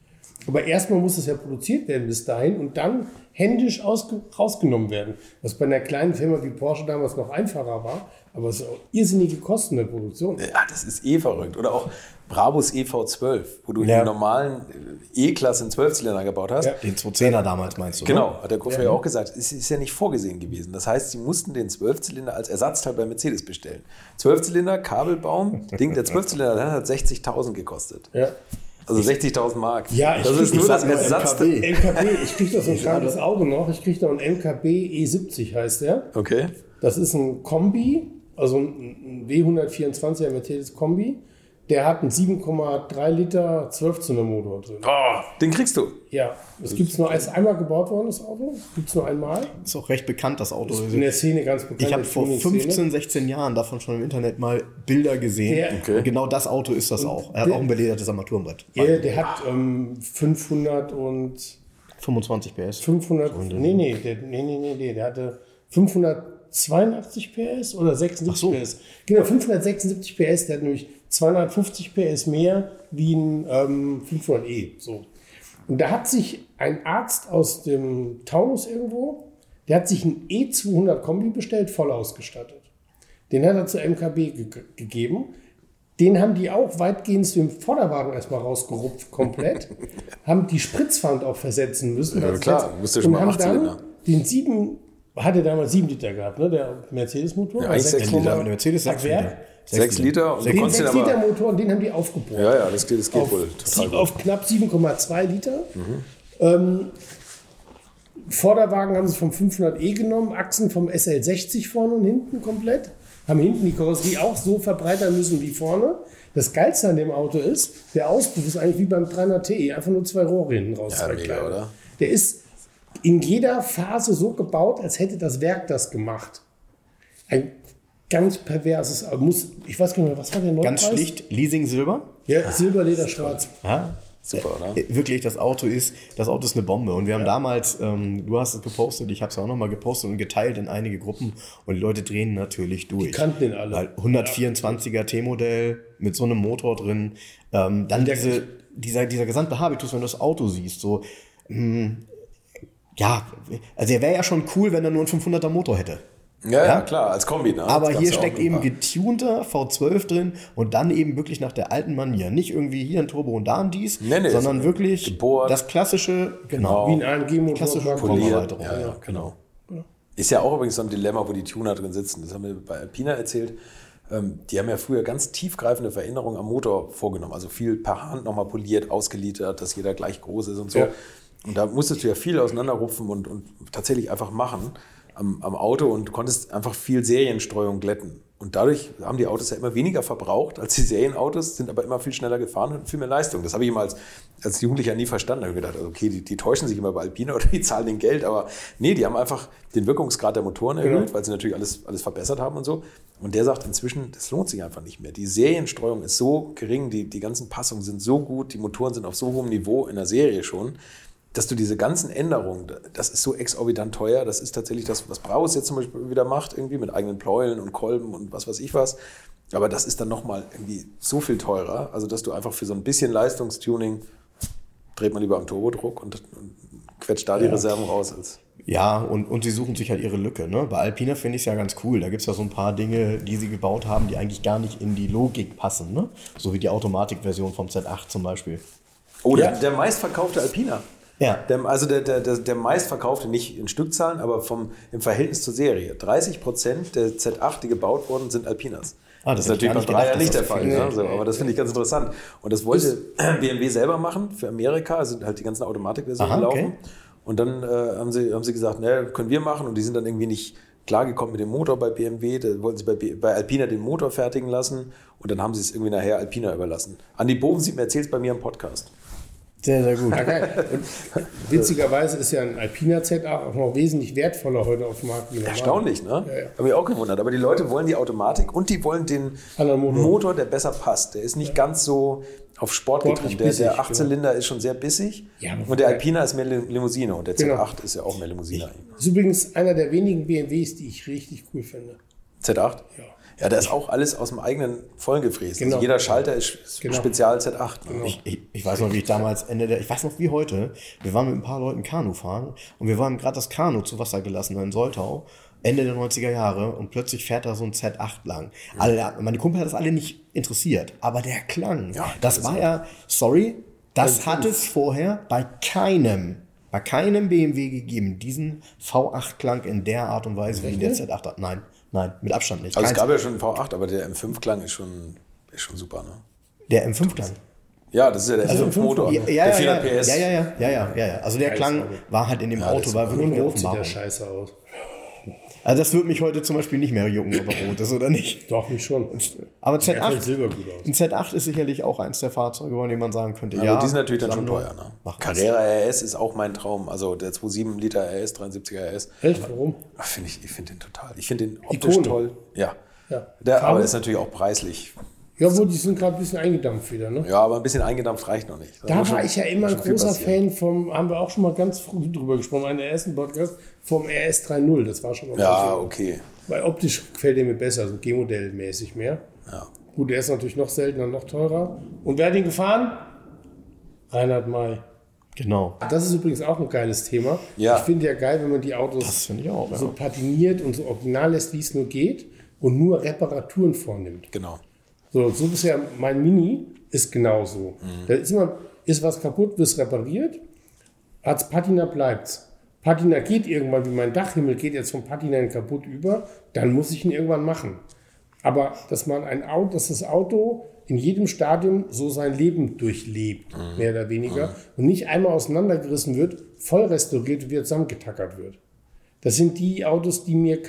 Aber erstmal muss es ja produziert werden bis dahin und dann händisch rausgenommen werden. Was bei einer kleinen Firma wie Porsche damals noch einfacher war, aber es ist auch irrsinnige Kosten der Produktion. Ja, das ist verrückt. Oder auch Brabus EV12, wo du den normalen E-Klasse in 12-Zylinder gebaut hast. Ja. Den 210er damals meinst du? Genau, hat der Koffer ja auch gesagt. Es ist ja nicht vorgesehen gewesen. Das heißt, sie mussten den 12-Zylinder als Ersatzteil bei Mercedes bestellen. 12-Zylinder, Kabelbaum, der 12-Zylinder hat 60.000 gekostet. Ja. Also 60.000 Mark. Ja, das ist nur das Ersatzteil. MKB, ich kriege das so ein kleines Auto noch. Ich kriege da einen MKB E70 heißt der. Okay. Das ist ein Kombi, also ein W124er Mercedes Kombi. Der hat einen 7,3 Liter 12-Zylinder-Motor drin. Oh, den kriegst du. Ja, es gibt nur einmal gebaut worden, das Auto. Es gibt es nur einmal. Ist auch recht bekannt, das Auto. Ist in der Szene ganz bekannt. Ich habe vor 15, 16 Jahren davon schon im Internet mal Bilder gesehen. Und genau das Auto ist das auch. Er hat auch ein beledertes Armaturenbrett. Der hat 500 und... 25 PS. 500... Nee, der hatte 582 PS oder 76 PS. Genau, 576 PS. Der hat nämlich 250 PS mehr wie ein 500e. So. Und da hat sich ein Arzt aus dem Taunus irgendwo, der hat sich einen E200 Kombi bestellt, voll ausgestattet. Den hat er zur MKB gegeben. Den haben die auch weitgehend den Vorderwagen erstmal rausgerupft, komplett. Haben die Spritzwand auch versetzen müssen. Ja, klar, musste schon mal 8 Zylinder. Hatte damals 7 Liter gehabt, ne? Der Mercedes-Motor. Ja, 6 Liter. Der Mercedes 6 Liter. 6 Liter. Und den 6-Liter-Motor, den haben die aufgebohrt. Ja, das geht wohl total auf knapp 7,2 Liter. Vorderwagen haben sie vom 500e genommen, Achsen vom SL60 vorne und hinten komplett. Haben hinten die Karosserie auch so verbreitern müssen wie vorne. Das Geilste an dem Auto ist, der Auspuff ist eigentlich wie beim 300 einfach nur 2 Rohre hinten raus. Ja, mega, oder? Der ist in jeder Phase so gebaut, als hätte das Werk das gemacht. Ein ganz perverses, ich weiß gar nicht mehr, was war der Neupreis? Ganz schlicht, Leasing Silber. Ja, Silber, Leder, Schwarz. Ja. Super, oder? Wirklich, das Auto ist eine Bombe. Und wir haben damals, du hast es gepostet, ich habe es auch nochmal gepostet und geteilt in einige Gruppen. Und die Leute drehen natürlich durch. Die kannten den alle. Weil 124er T-Modell mit so einem Motor drin. Dann dieser gesamte Habitus, wenn du das Auto siehst, so, also er wäre ja schon cool, wenn er nur einen 500er Motor hätte. Ja, klar, als Kombi. Ne? Aber hier steckt eben getunter V12 drin und dann eben wirklich nach der alten Manier. Nicht irgendwie hier ein Turbo und da ein dies, sondern wirklich gebohrt. Das klassische, wie ein AMG-Motor. Klassische Poliert. Ja, genau. Ist ja auch übrigens so ein Dilemma, wo die Tuner drin sitzen. Das haben wir bei Alpina erzählt. Die haben ja früher ganz tiefgreifende Veränderungen am Motor vorgenommen. Also viel per Hand nochmal poliert, ausgeliefert, dass jeder gleich groß ist und so. Ja. Und da musstest du ja viel auseinanderrupfen und tatsächlich einfach machen am Auto und konntest einfach viel Serienstreuung glätten. Und dadurch haben die Autos ja immer weniger verbraucht als die Serienautos, sind aber immer viel schneller gefahren und viel mehr Leistung. Das habe ich immer als Jugendlicher nie verstanden. Da habe ich gedacht, okay, die täuschen sich immer bei Alpina oder die zahlen den Geld. Aber nee, die haben einfach den Wirkungsgrad der Motoren erhöht, weil sie natürlich alles verbessert haben und so. Und der sagt inzwischen, das lohnt sich einfach nicht mehr. Die Serienstreuung ist so gering, die ganzen Passungen sind so gut, die Motoren sind auf so hohem Niveau in der Serie schon, dass du diese ganzen Änderungen, das ist so exorbitant teuer, das ist tatsächlich das, was Brabus jetzt zum Beispiel wieder macht, irgendwie mit eigenen Pleueln und Kolben und was weiß ich was. Aber das ist dann nochmal irgendwie so viel teurer, also dass du einfach für so ein bisschen Leistungstuning dreht man lieber am Turbodruck und quetscht da die Reserven raus. Ja, und sie suchen sich halt ihre Lücke. Ne? Bei Alpina finde ich es ja ganz cool. Da gibt es ja so ein paar Dinge, die sie gebaut haben, die eigentlich gar nicht in die Logik passen. Ne? So wie die Automatikversion vom Z8 zum Beispiel. Oh, der meistverkaufte Alpina. Ja. Der meistverkaufte, nicht in Stückzahlen, aber im Verhältnis zur Serie. 30% der Z8, die gebaut wurden, sind Alpinas. Das ist natürlich bei 3 nicht der Fall. Ne? So, aber das finde ich ganz interessant. Und das wollte BMW selber machen für Amerika, sind halt die ganzen Automatikversionen gelaufen. Okay. Und dann haben sie gesagt, können wir machen. Und die sind dann irgendwie nicht klargekommen mit dem Motor bei BMW. Da wollten sie bei Alpina den Motor fertigen lassen. Und dann haben sie es irgendwie nachher Alpina überlassen. Andi Bovensiepen erzählt es bei mir im Podcast. Sehr, sehr gut. Und witzigerweise ist ja ein Alpina Z8 auch noch wesentlich wertvoller heute auf dem Markt wie normal. Erstaunlich, ne? Ja. Habe ich auch gewundert. Aber die Leute wollen die Automatik und die wollen den Motor, der besser passt. Der ist nicht ganz so auf Sport getrimmt. Der 8-Zylinder ist schon sehr bissig. Ja, und der Alpina ist mehr Limousine. Und der Z8 ist ja auch mehr Limousine. Das ist übrigens einer der wenigen BMWs, die ich richtig cool finde. Z8? Ja, da ist auch alles aus dem eigenen Vollen gefräst. Genau. Also jeder Schalter ist Spezial Z8. Genau. Ich weiß noch, wie ich damals ich weiß noch wie heute, wir waren mit ein paar Leuten Kanu fahren und wir waren gerade das Kanu zu Wasser gelassen in Soltau, Ende der 90er Jahre, und plötzlich fährt da so ein Z8 lang. Meine Kumpel hat das alle nicht interessiert, aber der Klang, das war ja, das hat es vorher bei keinem BMW gegeben, diesen V8-Klang in der Art und Weise, wie der Z8 hat. Nein, mit Abstand nicht. Also es gab ja schon einen V8, aber der M5-Klang ist schon super, ne? Der M5-Klang. Ja, das ist ja der M5-Motor. Der 400 PS. Ja. Also der Klang war halt in dem Auto, war wirklich eine Rot sieht Offenbarung. der scheiße aus. Also das würde mich heute zum Beispiel nicht mehr jucken, ob er rot ist oder nicht. Doch, mich schon. Aber Der fällt Silber gut aus. ein Z8 ist sicherlich auch eins der Fahrzeuge, von denen man sagen könnte, Aber die sind natürlich dann schon Sammlung, teuer. Ne? macht was. Carrera RS ist auch mein Traum. Also der 2.7 Liter RS, 73er RS. Echt? Warum? Ich finde den total. Ich finde den optisch Ikone. toll. Ja. Ja. Aber ist natürlich auch preislich. Ja, wohl, die sind gerade ein bisschen eingedampft wieder, ne? Ja, aber ein bisschen eingedampft reicht noch nicht. Da war ich ja immer ein schon viel großer passieren. Fan haben wir auch schon mal ganz früh drüber gesprochen, in der ersten Podcast, vom RS 3.0. Das war schon mal Ja, so. okay. Weil optisch gefällt der mir besser, also G-Modell-mäßig mehr. Ja. Gut, der ist natürlich noch seltener, noch teurer. Und wer hat ihn gefahren? Reinhard May. Genau. Das ist übrigens auch ein geiles Thema. Ja. Ich finde ja geil, wenn man die Autos Das finde ich auch, ja. so patiniert und so original lässt, wie es nur geht und nur Reparaturen vornimmt. Genau. So bisher mein Mini ist genauso. Da ist was kaputt, wird repariert. Als Patina bleibt's. Patina geht irgendwann, wie mein Dachhimmel geht jetzt vom Patina in kaputt über, dann muss ich ihn irgendwann machen. Aber dass das Auto in jedem Stadium so sein Leben durchlebt, mehr oder weniger, und nicht einmal auseinandergerissen wird, voll restauriert und wieder zusammengetackert wird. Das sind die Autos, die mir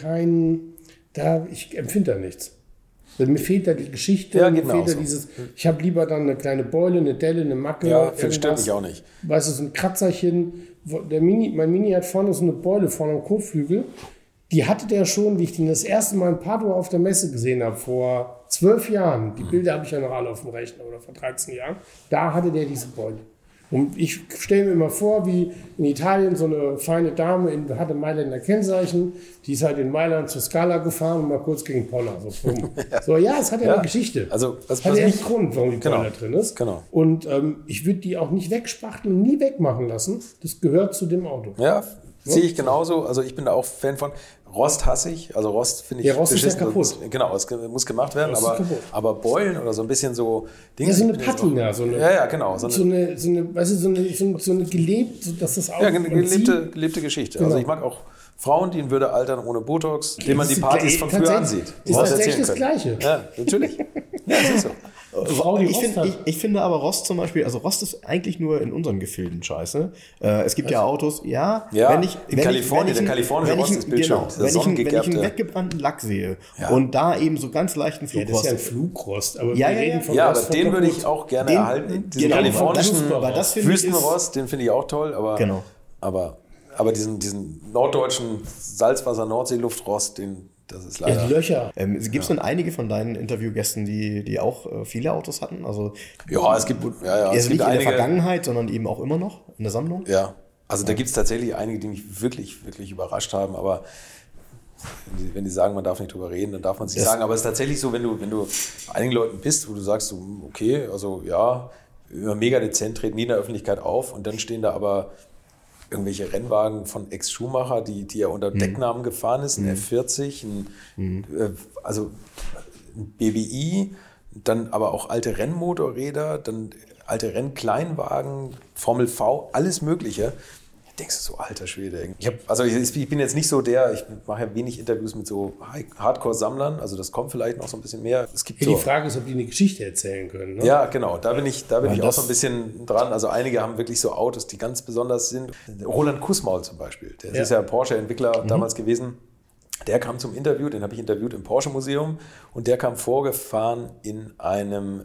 ich empfinde da nichts. Mir fehlt da die Geschichte, Ja, mir geht mir fehlt auch da so. dieses, ich habe lieber dann eine kleine Beule, eine Delle, eine Macke. Ja, stört irgendwas. mich auch nicht. Weißt du, so ein Kratzerchen. Mein Mini hat vorne so eine Beule vorne am Kotflügel. Die hatte der schon, wie ich den das erste Mal in Padua auf der Messe gesehen habe, vor 12 Jahren. Die Bilder habe ich ja noch alle auf dem Rechner, oder vor 13 Jahren. Da hatte der diese Beule. Und ich stelle mir immer vor, wie in Italien so eine feine Dame hatte Mailänder Kennzeichen, die ist halt in Mailand zur Scala gefahren und mal kurz gegen Poller. Es hat ja eine Geschichte. Also, das hat ja einen nicht- Grund, warum die Genau. Poller drin ist. Genau. Und ich würde die auch nicht wegspachteln, nie wegmachen lassen. Das gehört zu dem Auto. Ja, sehe ich genauso. Also ich bin da auch Fan von. Rost hasse ich. Also Rost finde ich Ja, Rost ist ja beschissen. kaputt. Genau, es muss gemacht werden. Rost ist kaputt. Aber Beulen oder so ein bisschen so Dinge. Ja, so eine ich bin jetzt Patina, auch- so eine- Ja, genau. So eine so eine gelebt, dass das Auto gelebte Geschichte. Also Genau. ich mag auch Frauen, die in Würde altern ohne Botox, denen man die ist Partys gleich- von früher tatsächlich- ansieht. ist Was tatsächlich erzählen das können. Gleiche. Ja, natürlich. Ja, das ist so. Frau, die Ich Rost hat. ich finde aber Rost zum Beispiel, also Rost ist eigentlich nur in unseren Gefilden scheiße. Es gibt ja Autos, Ja, in Kalifornien, der kalifornische Rost ist bildschön. Genau, Der wenn ich sonnengegerbte- einen weggebrannten Lack sehe Ja. und da eben so ganz leichten Ja, das ist ja ein Flugrost. Flugrost. Aber Ja, wir ja, reden ja. von Ja, Rost aber von den würde kaputt. ich auch gerne Den- erhalten. Diesen genau, kalifornischen weil das finde ich ist- Wüstenrost, den finde ich auch toll. Aber, Genau. aber diesen norddeutschen Salzwasser-Nordseeluftrost, das ist Ja, leider... die Löcher. Gibt es denn einige von deinen Interviewgästen, die auch viele Autos hatten? Also, Ja, es gibt also es nicht gibt in einige. der Vergangenheit, sondern eben auch immer noch in der Sammlung? Ja, also da gibt es tatsächlich einige, die mich wirklich, wirklich überrascht haben, aber wenn die sagen, man darf nicht drüber reden, dann darf man es nicht sagen. Aber es ist tatsächlich so, wenn du bei einigen Leuten bist, wo du sagst, so, okay, also ja, immer mega dezent, treten nie in der Öffentlichkeit auf und dann stehen da aber irgendwelche Rennwagen von Ex-Schumacher, die er unter Decknamen gefahren ist, ein F40, also ein BBI, dann aber auch alte Rennmotorräder, dann alte Rennkleinwagen, Formel V, alles Mögliche. Da denkst du so, alter Schwede. Ich bin jetzt nicht so ich mache ja wenig Interviews mit so Hardcore-Sammlern, also das kommt vielleicht noch so ein ein bisschen mehr. Es gibt Ja, so, die Frage ist, ob die eine Geschichte erzählen können. Ne? ja, genau, da bin ich auch das- so ein bisschen dran. Also einige haben wirklich so Autos, die ganz besonders sind. Roland Kussmaul zum Beispiel, der ist ja Porsche-Entwickler damals gewesen. Der kam zum Interview, den habe ich interviewt im Porsche-Museum und der kam vorgefahren in einem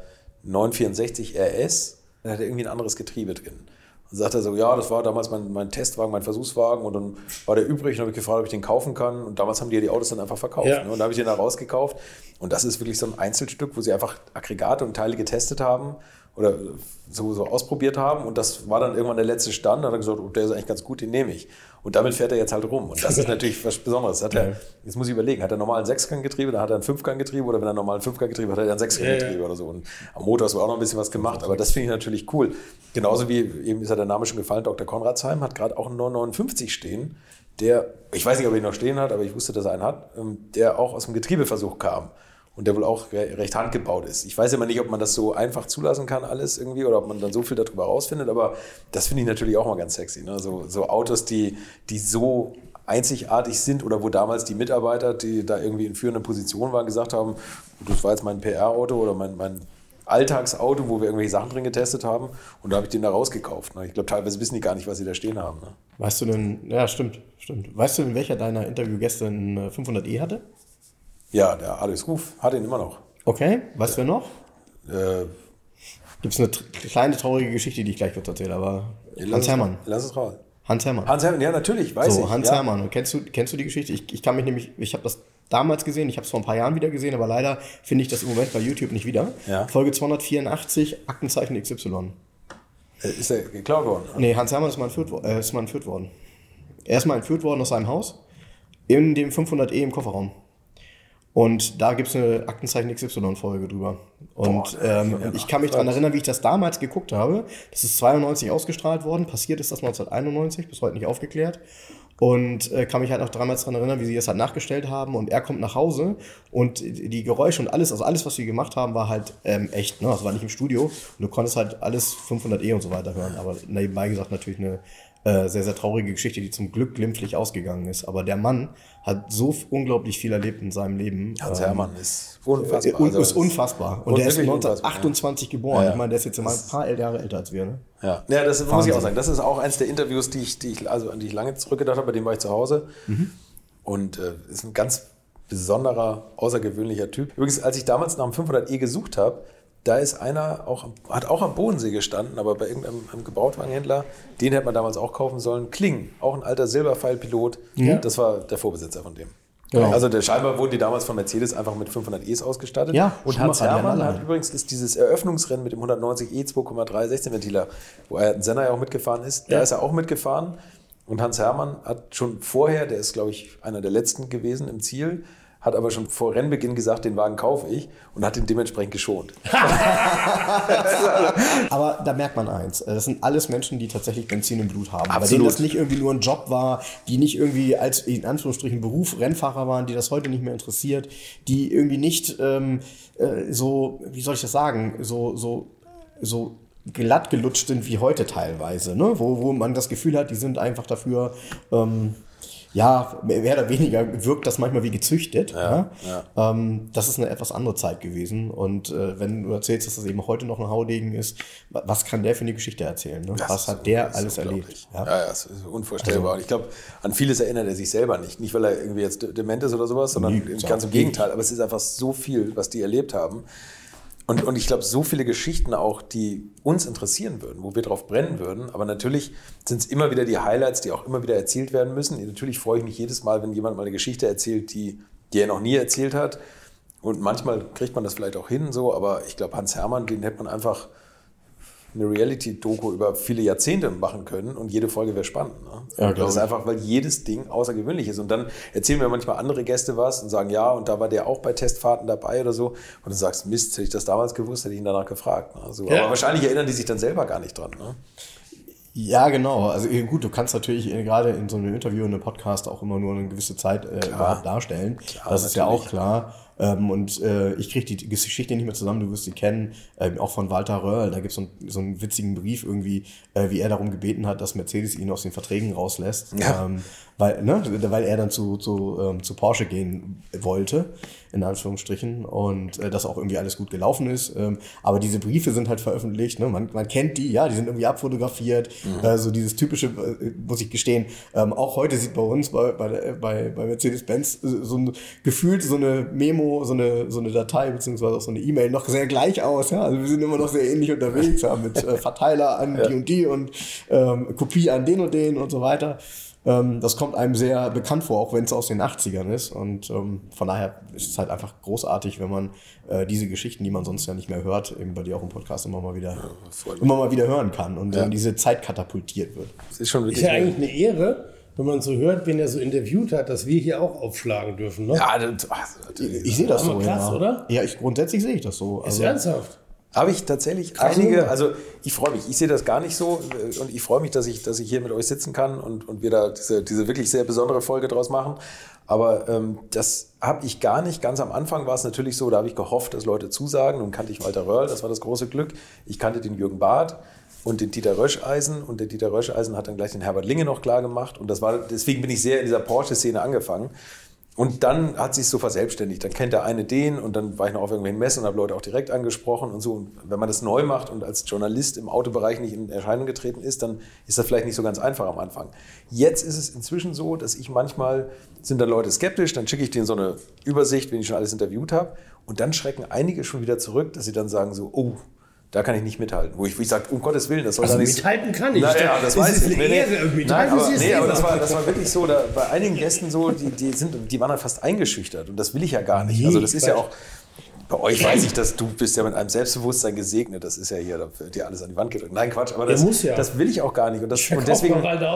964 RS. Da hat er irgendwie ein anderes Getriebe drin. Und sagt er so, ja, das war damals mein Testwagen, mein Versuchswagen und dann war der übrig und habe ich gefragt, ob ich den kaufen kann und damals haben die ja die Autos dann einfach verkauft. Ja. Ne? Und da habe ich den da rausgekauft und das ist wirklich so ein Einzelstück, wo sie einfach Aggregate und Teile getestet haben oder so ausprobiert haben und das war dann irgendwann der letzte Stand, da hat er gesagt, oh, der ist eigentlich ganz gut, den nehme ich. Und damit fährt er jetzt halt rum. Und das ist natürlich was Besonderes. Jetzt muss ich überlegen, hat er normal ein 6-Gang-Getriebe, da hat er ein 5-Gang-Getriebe oder wenn er normal ein 5-Gang-Getriebe hat, er ein 6-Gang-Getriebe oder so. Und am Motor ist auch noch ein bisschen was gemacht, aber das finde ich natürlich cool. Genauso wie, eben ist ja der Name schon gefallen, Dr. Konradsheim hat gerade auch einen 959 stehen, der, ich weiß nicht, ob er ihn noch stehen hat, aber ich wusste, dass er einen hat, der auch aus dem Getriebeversuch kam. Und der wohl auch recht handgebaut ist. Ich weiß immer nicht, ob man das so einfach zulassen kann alles irgendwie oder ob man dann so viel darüber rausfindet, aber das finde ich natürlich auch mal ganz sexy. Ne? So Autos, die so einzigartig sind oder wo damals die Mitarbeiter, die da irgendwie in führender Position waren, gesagt haben, das war jetzt mein PR-Auto oder mein Alltagsauto, wo wir irgendwelche Sachen drin getestet haben und da habe ich den da rausgekauft. Ne? Ich glaube, teilweise wissen die gar nicht, was sie da stehen haben. Ne? Weißt du denn, ja stimmt. Weißt du denn, welcher deiner Interviewgäste einen 500e hatte? Ja, der Alex Ruf hat ihn immer noch. Okay, weißt du noch? Gibt es eine kleine traurige Geschichte, die ich gleich kurz erzähle, aber Hans Herrmann. Lass es raus. Hans Herrmann, ja natürlich, weiß ich. Hans Herrmann, kennst du die Geschichte? Ich kann mich nämlich, ich habe das damals gesehen, ich habe es vor ein paar Jahren wieder gesehen, aber leider finde ich das im Moment bei YouTube nicht wieder. Ja. Folge 284, Aktenzeichen XY. Ist er geklaut worden? Nee, Hans Herrmann ist mal entführt worden. Er ist mal entführt worden aus seinem Haus, in dem 500e im Kofferraum. Und da gibt es eine Aktenzeichen XY-Folge drüber. Und ich kann mich daran erinnern, wie ich das damals geguckt habe. Das ist 92 ausgestrahlt worden. Passiert ist das 1991, bis heute nicht aufgeklärt. Und kann mich halt auch damals daran erinnern, wie sie das halt nachgestellt haben. Und er kommt nach Hause und die Geräusche und alles, also alles, was sie gemacht haben, war halt echt. Ne? Das war nicht im Studio. Und du konntest halt alles 500e und so weiter hören. Aber nebenbei gesagt natürlich eine sehr, sehr traurige Geschichte, die zum Glück glimpflich ausgegangen ist. Aber der Mann hat so unglaublich viel erlebt in seinem Leben. Hans Herrmann ist unfassbar. Ist unfassbar. Und der ist 1928 geboren. Ja. Ich meine, der ist jetzt immer ein paar Jahre älter als wir. Ne? Ja, das muss ich auch sagen. Das ist auch eins der Interviews, an die ich lange zurückgedacht habe. Bei dem war ich zu Hause. Und ist ein ganz besonderer, außergewöhnlicher Typ. Übrigens, als ich damals nach dem 500e gesucht habe, da ist einer, hat auch am Bodensee gestanden, aber bei irgendeinem Gebrauchtwagenhändler, den hätte man damals auch kaufen sollen. Kling, auch ein alter Silberpfeil-Pilot, das war der Vorbesitzer von dem. Genau. Also scheinbar wurden die damals von Mercedes einfach mit 500es ausgestattet. Ja, und Hans Herrmann hat übrigens ist dieses Eröffnungsrennen mit dem 190e 2,3 16-Ventiler, wo er Senna ja auch mitgefahren ist, da ist er auch mitgefahren. Und Hans Herrmann hat schon vorher, der ist glaube ich einer der letzten gewesen im Ziel, hat aber schon vor Rennbeginn gesagt, den Wagen kaufe ich und hat ihn dementsprechend geschont. Aber da merkt man eins, das sind alles Menschen, die tatsächlich Benzin im Blut haben. Absolut. Bei denen das nicht irgendwie nur ein Job war, die nicht irgendwie als in Anführungsstrichen Beruf Rennfahrer waren, die das heute nicht mehr interessiert, die irgendwie nicht so, wie soll ich das sagen, so glatt gelutscht sind wie heute teilweise, ne? Wo man das Gefühl hat, die sind einfach dafür... mehr oder weniger wirkt das manchmal wie gezüchtet. Das ist eine etwas andere Zeit gewesen. Und wenn du erzählst, dass das eben heute noch ein Haudegen ist, was kann der für eine Geschichte erzählen? Ne? Was hat der alles erlebt? Ja, das ist unvorstellbar. Also, ich glaube, an vieles erinnert er sich selber nicht. Nicht, weil er irgendwie jetzt dement ist oder sowas, sondern ganz im Gegenteil. Aber es ist einfach so viel, was die erlebt haben. Und ich glaube, so viele Geschichten auch, die uns interessieren würden, wo wir drauf brennen würden. Aber natürlich sind es immer wieder die Highlights, die auch immer wieder erzählt werden müssen. Natürlich freue ich mich jedes Mal, wenn jemand mal eine Geschichte erzählt, die er noch nie erzählt hat. Und manchmal kriegt man das vielleicht auch hin, so. Aber ich glaube, Hans Herrmann, den hätte man einfach eine Reality-Doku über viele Jahrzehnte machen können und jede Folge wäre spannend. Ne? Ja, das ist einfach, weil jedes Ding außergewöhnlich ist. Und dann erzählen mir manchmal andere Gäste was und sagen, ja, und da war der auch bei Testfahrten dabei oder so. Und du sagst, Mist, hätte ich das damals gewusst, hätte ich ihn danach gefragt. Ne? So, aber wahrscheinlich erinnern die sich dann selber gar nicht dran. Ne? Ja, genau. Also gut, du kannst natürlich gerade in so einem Interview, in einem Podcast auch immer nur eine gewisse Zeit überhaupt darstellen. Klar, das ist natürlich. Ja auch klar. Und ich kriege die Geschichte nicht mehr zusammen, du wirst sie kennen, auch von Walter Röhrl. Da gibt es so einen witzigen Brief irgendwie, wie er darum gebeten hat, dass Mercedes ihn aus den Verträgen rauslässt, weil er dann zu Porsche gehen wollte, in Anführungsstrichen, und das auch irgendwie alles gut gelaufen ist. Aber diese Briefe sind halt veröffentlicht, ne? Man kennt die, ja, die sind irgendwie abfotografiert, so dieses typische, muss ich gestehen, auch heute sieht bei uns, bei Mercedes-Benz gefühlt so eine Memo, so eine Datei, beziehungsweise auch so eine E-Mail noch sehr gleich aus, ja, also wir sind immer noch sehr ähnlich unterwegs, ja, mit Verteiler an die und die und Kopie an den und den und so weiter. Das kommt einem sehr bekannt vor, auch wenn es aus den 80ern ist. Und von daher ist es halt einfach großartig, wenn man diese Geschichten, die man sonst ja nicht mehr hört, eben bei dir auch im Podcast immer mal wieder hören kann und in diese Zeit katapultiert wird. Das ist ja eigentlich eine Ehre, wenn man so hört, wen er so interviewt hat, dass wir hier auch aufschlagen dürfen. Ne? Ja, ich sehe das so. Krass, oder? Ja, grundsätzlich sehe ich das so. Ist ernsthaft. Habe ich tatsächlich einige, also ich freue mich, ich sehe das gar nicht so und ich freue mich, dass ich hier mit euch sitzen kann und wir da diese wirklich sehr besondere Folge draus machen. Aber das habe ich gar nicht. Ganz am Anfang war es natürlich so, da habe ich gehofft, dass Leute zusagen. Nun kannte ich Walter Röhrl, das war das große Glück. Ich kannte den Jürgen Barth und den Dieter Röscheisen und der Dieter Röscheisen hat dann gleich den Herbert Linge noch klar gemacht und deswegen bin ich sehr in dieser Porsche-Szene angefangen. Und dann hat sich so verselbstständigt. Dann kennt der eine den und dann war ich noch auf irgendwelchen Messen und habe Leute auch direkt angesprochen und so. Und wenn man das neu macht und als Journalist im Autobereich nicht in Erscheinung getreten ist, dann ist das vielleicht nicht so ganz einfach am Anfang. Jetzt ist es inzwischen so, dass ich manchmal, sind da Leute skeptisch, dann schicke ich denen so eine Übersicht, wen ich schon alles interviewt habe. Und dann schrecken einige schon wieder zurück, dass sie dann sagen so, oh, da kann ich nicht mithalten. Wo ich sage, um Gottes Willen, das soll also da nicht... mithalten kann ich. Naja, das weiß ich. Aber das war war wirklich so, bei einigen Gästen so, die waren dann fast eingeschüchtert. Und das will ich ja gar nicht. Nee, also das ist ja auch... Bei euch weiß ich, dass du bist ja mit einem Selbstbewusstsein gesegnet. Das ist ja hier, da wird dir alles an die Wand gedrückt. Nein, Quatsch, aber das will ich auch gar nicht. Und deswegen,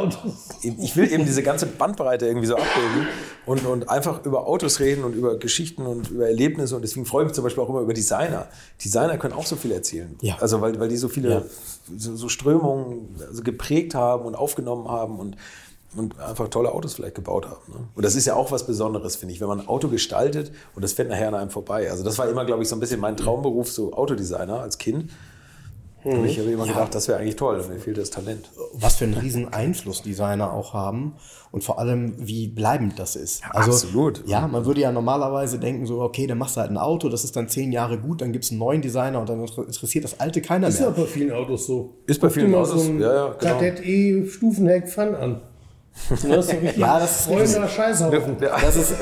ich will eben diese ganze Bandbreite irgendwie so abbilden und einfach über Autos reden und über Geschichten und über Erlebnisse. Und deswegen freue ich mich zum Beispiel auch immer über Designer. Designer können auch so viel erzählen. Ja. Also weil die so viele so Strömungen geprägt haben und aufgenommen haben und einfach tolle Autos vielleicht gebaut haben. Ne? Und das ist ja auch was Besonderes, finde ich, wenn man ein Auto gestaltet und das fährt nachher an einem vorbei. Also das war immer, glaube ich, so ein bisschen mein Traumberuf, so Autodesigner als Kind. Und ich habe immer gedacht, das wäre eigentlich toll, mir fehlt das Talent. Was für einen riesen Einfluss Designer auch haben und vor allem, wie bleibend das ist. Ja, also, absolut. Ja, man würde ja normalerweise denken so, okay, dann machst du halt ein Auto, das ist dann 10 Jahre gut, dann gibt es einen neuen Designer und dann interessiert das alte keiner mehr. Ist ja bei vielen Autos so. Ist bei vielen Autos, so ein Kadett Stufenheck Fun an. Das ist so ja, das ist freundlicher Scheißhaufen. Das ist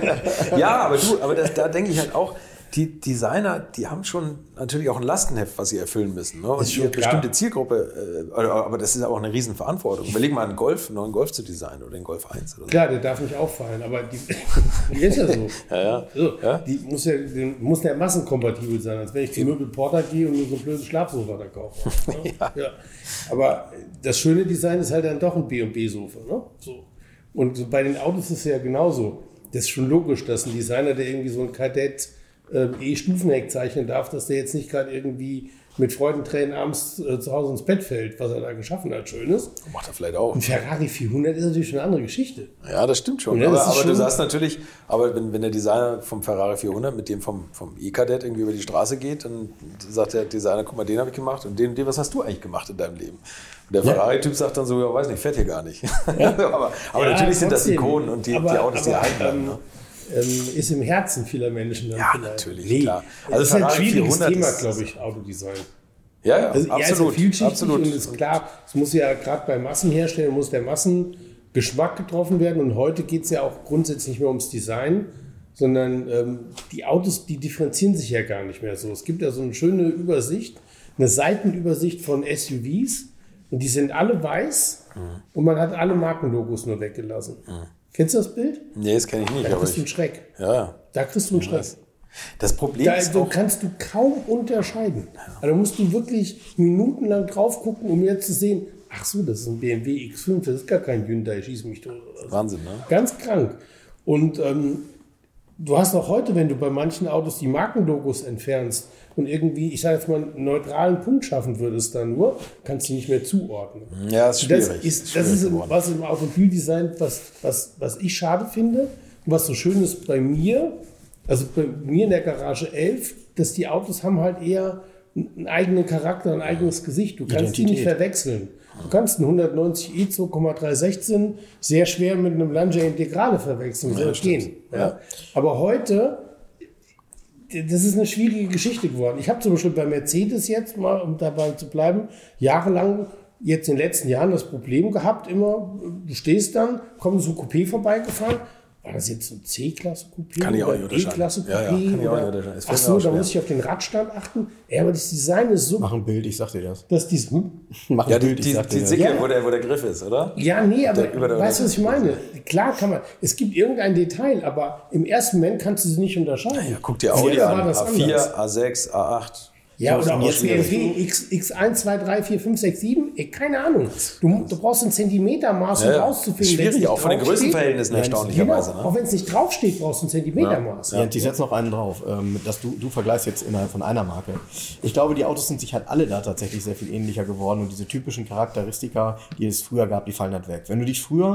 ja, aber da denke ich halt auch, die Designer, die haben schon natürlich auch ein Lastenheft, was sie erfüllen müssen. Ne? Und eine bestimmte Zielgruppe, aber das ist auch eine Riesenverantwortung. Überleg mal, einen neuen Golf zu designen oder den Golf 1. Oder so. Klar, der darf nicht auffallen, aber die ist ja so. Die muss ja massenkompatibel sein, als wenn ich zum Möbel Porter gehe und mir so ein blödes Schlafsofa da kaufe. Ne? Ja. Aber das schöne Design ist halt dann doch ein B&B-Sofa. Ne? So. Und bei den Autos ist es ja genauso. Das ist schon logisch, dass ein Designer, der irgendwie so ein Kadett Stufenheck zeichnen darf, dass der jetzt nicht gerade irgendwie mit Freudentränen abends zu Hause ins Bett fällt, was er da geschaffen hat, Schönes. Macht er vielleicht auch. Ein Ferrari 400 ist natürlich schon eine andere Geschichte. Ja, das stimmt schon. Aber du sagst natürlich, wenn der Designer vom Ferrari 400 mit dem vom E-Kadett irgendwie über die Straße geht, dann sagt der Designer, guck mal, den habe ich gemacht und den, was hast du eigentlich gemacht in deinem Leben? Und der Ferrari-Typ sagt dann so, ja, weiß nicht, fährt hier gar nicht. Ja. aber natürlich sind das Ikonen und die Autos, die erhalten. Ist im Herzen vieler Menschen dann vielleicht. Natürlich, klar. Also das ist ein schwieriges Thema, glaube ich, Autodesign. Ja, also, absolut. Ist ja vielschichtig absolut. Und ist klar, es muss ja gerade bei Massenherstellern, muss der Massengeschmack getroffen werden. Und heute geht es ja auch grundsätzlich nicht mehr ums Design, sondern die Autos, die differenzieren sich ja gar nicht mehr so. Es gibt ja so eine schöne Übersicht, eine Seitenübersicht von SUVs und die sind alle weiß und man hat alle Markenlogos nur weggelassen. Kennst du das Bild? Nee, das kenne ich nicht. Da kriegst du einen Schreck. Ja. Da kriegst du einen Schreck. Das Problem ist auch, kannst du kaum unterscheiden. Also da musst du wirklich minutenlang drauf gucken, um jetzt zu sehen, ach so, das ist ein BMW X5, das ist gar kein Hyundai, schieß mich tot. Oder so. Wahnsinn, ne? Ganz krank. Und du hast auch heute, wenn du bei manchen Autos die Markenlogos entfernst und irgendwie, ich sage jetzt mal, einen neutralen Punkt schaffen würdest da nur, kannst du nicht mehr zuordnen. Ja, ist schwierig. Das ist was im Automobildesign, was ich schade finde und was so schön ist bei mir, also bei mir in der Garage 11, dass die Autos haben halt eher einen eigenen Charakter, ein eigenes Gesicht. Du kannst die nicht verwechseln. Du kannst einen 190e 2,316 sehr schwer mit einem Lancia Integrale verwechseln. Soll gehen. Ja. Aber heute, das ist eine schwierige Geschichte geworden. Ich habe zum Beispiel bei Mercedes jetzt mal, um dabei zu bleiben, jahrelang, jetzt in den letzten Jahren das Problem gehabt, immer, du stehst dann, kommt so ein Coupé vorbeigefahren war das jetzt ein C-Klasse Coupé? Kann ich auch nicht unterscheiden. E-Klasse Coupé? Ja, kann ich auch nicht unterscheiden. Es Ach fällt mir so, auch da schwer. muss ich auf den Radstand achten. Ja, aber das Design ist so, Mach ein Bild, ich sag dir das. dass dies... Mach Ja, ein Bild, ich sag dir die das. Sicke, Ja. wo der Griff ist, oder? Ja, nee, aber über der- weißt du, was ich meine? Klar kann man, es gibt irgendein Detail, aber im ersten Moment kannst du sie nicht unterscheiden. Ja, guck dir Audi Früher an. war das A4, anders. A6, A8. Ja, So, oder und auch jetzt BMW X1, 2, 3, 4, 5, 6, 7, keine Ahnung. Du brauchst ein Zentimetermaß, um rauszufinden. wenn's Schwierig, nicht auch von den draufsteht. Größenverhältnissen erstaunlicherweise. Genau, Ne? auch wenn es nicht draufsteht, brauchst du ein Zentimetermaß. Ja, ich setze noch einen drauf, dass du vergleichst jetzt innerhalb von einer Marke. Ich glaube, die Autos sind sich halt alle da tatsächlich sehr viel ähnlicher geworden und diese typischen Charakteristika, die es früher gab, die fallen halt weg. Wenn du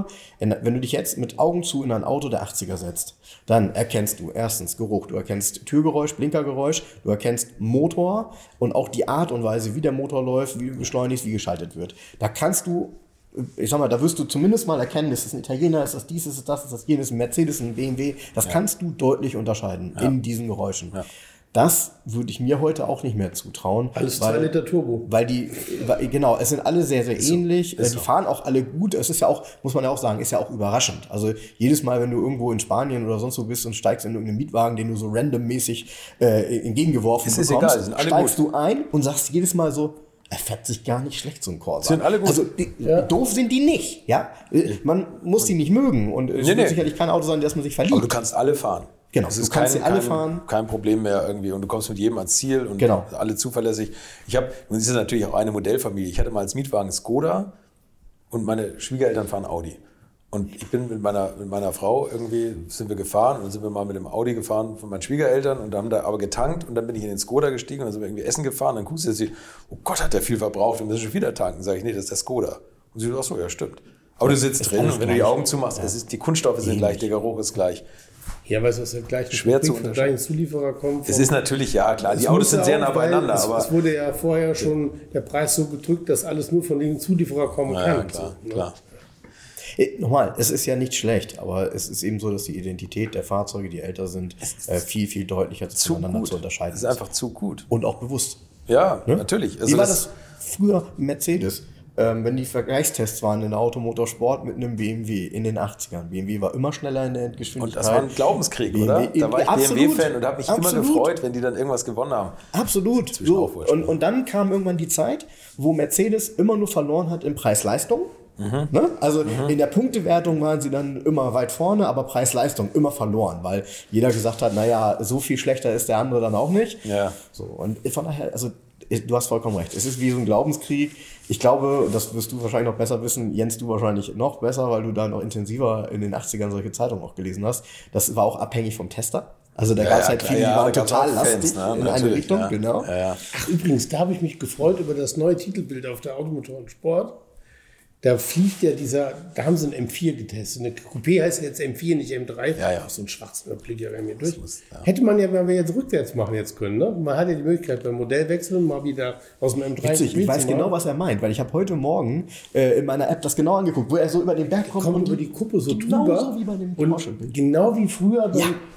dich jetzt mit Augen zu in ein Auto der 80er setzt, dann erkennst du erstens Geruch, du erkennst Türgeräusch, Blinkergeräusch, du erkennst Motor und auch die Art und Weise, wie der Motor läuft, wie beschleunigt, wie geschaltet wird. Da kannst du, ich sag mal, da wirst du zumindest mal erkennen, ist das ein Italiener, ist das dies, ist das, ist das jenes, ein Mercedes, ein BMW. Das kannst du deutlich unterscheiden in diesen Geräuschen. Ja. Das würde ich mir heute auch nicht mehr zutrauen. Alles 2 Liter Turbo. Genau, es sind alle sehr, sehr ähnlich. Die fahren auch alle gut. Es ist ja auch, muss man ja auch sagen, ist ja auch überraschend. Also jedes Mal, wenn du irgendwo in Spanien oder sonst wo bist und steigst in irgendeinen Mietwagen, den du so randommäßig entgegengeworfen bekommst, egal, sind alle steigst gut. du ein und sagst jedes Mal so, er fährt sich gar nicht schlecht, so ein Corsa. Sind alle gut. Also doof sind die nicht. Ja? Man muss die nicht mögen. Und es wird sicherlich kein Auto sein, das man sich verliebt. Aber du kannst alle fahren. Genau, es ist du kannst sie alle fahren. Kein Problem mehr irgendwie und du kommst mit jedem ans Ziel und Genau. alle zuverlässig. Nun ist es natürlich auch eine Modellfamilie. Ich hatte mal als Mietwagen Skoda und meine Schwiegereltern fahren Audi. Und ich bin mit meiner Frau irgendwie, sind wir gefahren und sind wir mal mit dem Audi gefahren von meinen Schwiegereltern und haben da aber getankt und dann bin ich in den Skoda gestiegen und dann sind wir irgendwie essen gefahren. Dann guckst du sie, oh Gott, hat der viel verbraucht, wir müssen schon wieder tanken. Sag ich, nee, das ist der Skoda. Und sie sagt, ach so, ja, stimmt. Aber du sitzt drin und wenn du die Augen zumachst, die Kunststoffe sind gleich, der Geruch ist gleich. Ja, weil es aus der gleichen Schwer zu Fabrik vom gleichen Zulieferer kommt. Es ist natürlich, ja klar, die Autos sind sehr nah beieinander. Es wurde ja vorher schon der Preis so gedrückt, dass alles nur von dem Zulieferer kommen kann. Ja, klar, so, ne? klar. Nochmal, es ist ja nicht schlecht, aber es ist eben so, dass die Identität der Fahrzeuge, die älter sind, viel, viel deutlicher voneinander zu unterscheiden ist. Es ist einfach zu gut. Und auch bewusst. Ja, natürlich. Also Wie war das früher Mercedes? Wenn die Vergleichstests waren in der Automotorsport mit einem BMW in den 80ern. BMW war immer schneller in der Endgeschwindigkeit. Und das war ein Glaubenskrieg, oder? Da war ich BMW-Fan und habe mich immer gefreut, wenn die dann irgendwas gewonnen haben. Absolut. So. Und dann kam irgendwann die Zeit, wo Mercedes immer nur verloren hat in Preis-Leistung. Ne? Also in der Punktewertung waren sie dann immer weit vorne, aber Preis-Leistung immer verloren, weil jeder gesagt hat, naja, so viel schlechter ist der andere dann auch nicht. Ja. So, und von daher, also du hast vollkommen recht. Es ist wie so ein Glaubenskrieg. Ich glaube, das wirst du wahrscheinlich noch besser wissen, Jens, du wahrscheinlich noch besser, weil du da noch intensiver in den 80ern solche Zeitungen auch gelesen hast. Das war auch abhängig vom Tester. Also da gab es halt viele, die waren total lastig in eine Richtung. Genau. Ja. Ach übrigens, da habe ich mich gefreut über das neue Titelbild auf der Automotoren Sport. Da fliegt ja da haben sie ein M4 getestet. Eine Coupé heißt jetzt M4, nicht M3. Ja. So ein schwarzer Blick ja mir durch. Hätte man ja, wenn wir jetzt rückwärts machen jetzt können. Ne? Man hat ja die Möglichkeit beim Modellwechseln mal wieder aus dem M3 Witzig, ich weiß genau, was er meint, weil ich habe heute Morgen in meiner App das genau angeguckt, wo er so über den Berg kommt und über die Kuppe so genau drüber. So wie bei dem und genau wie früher.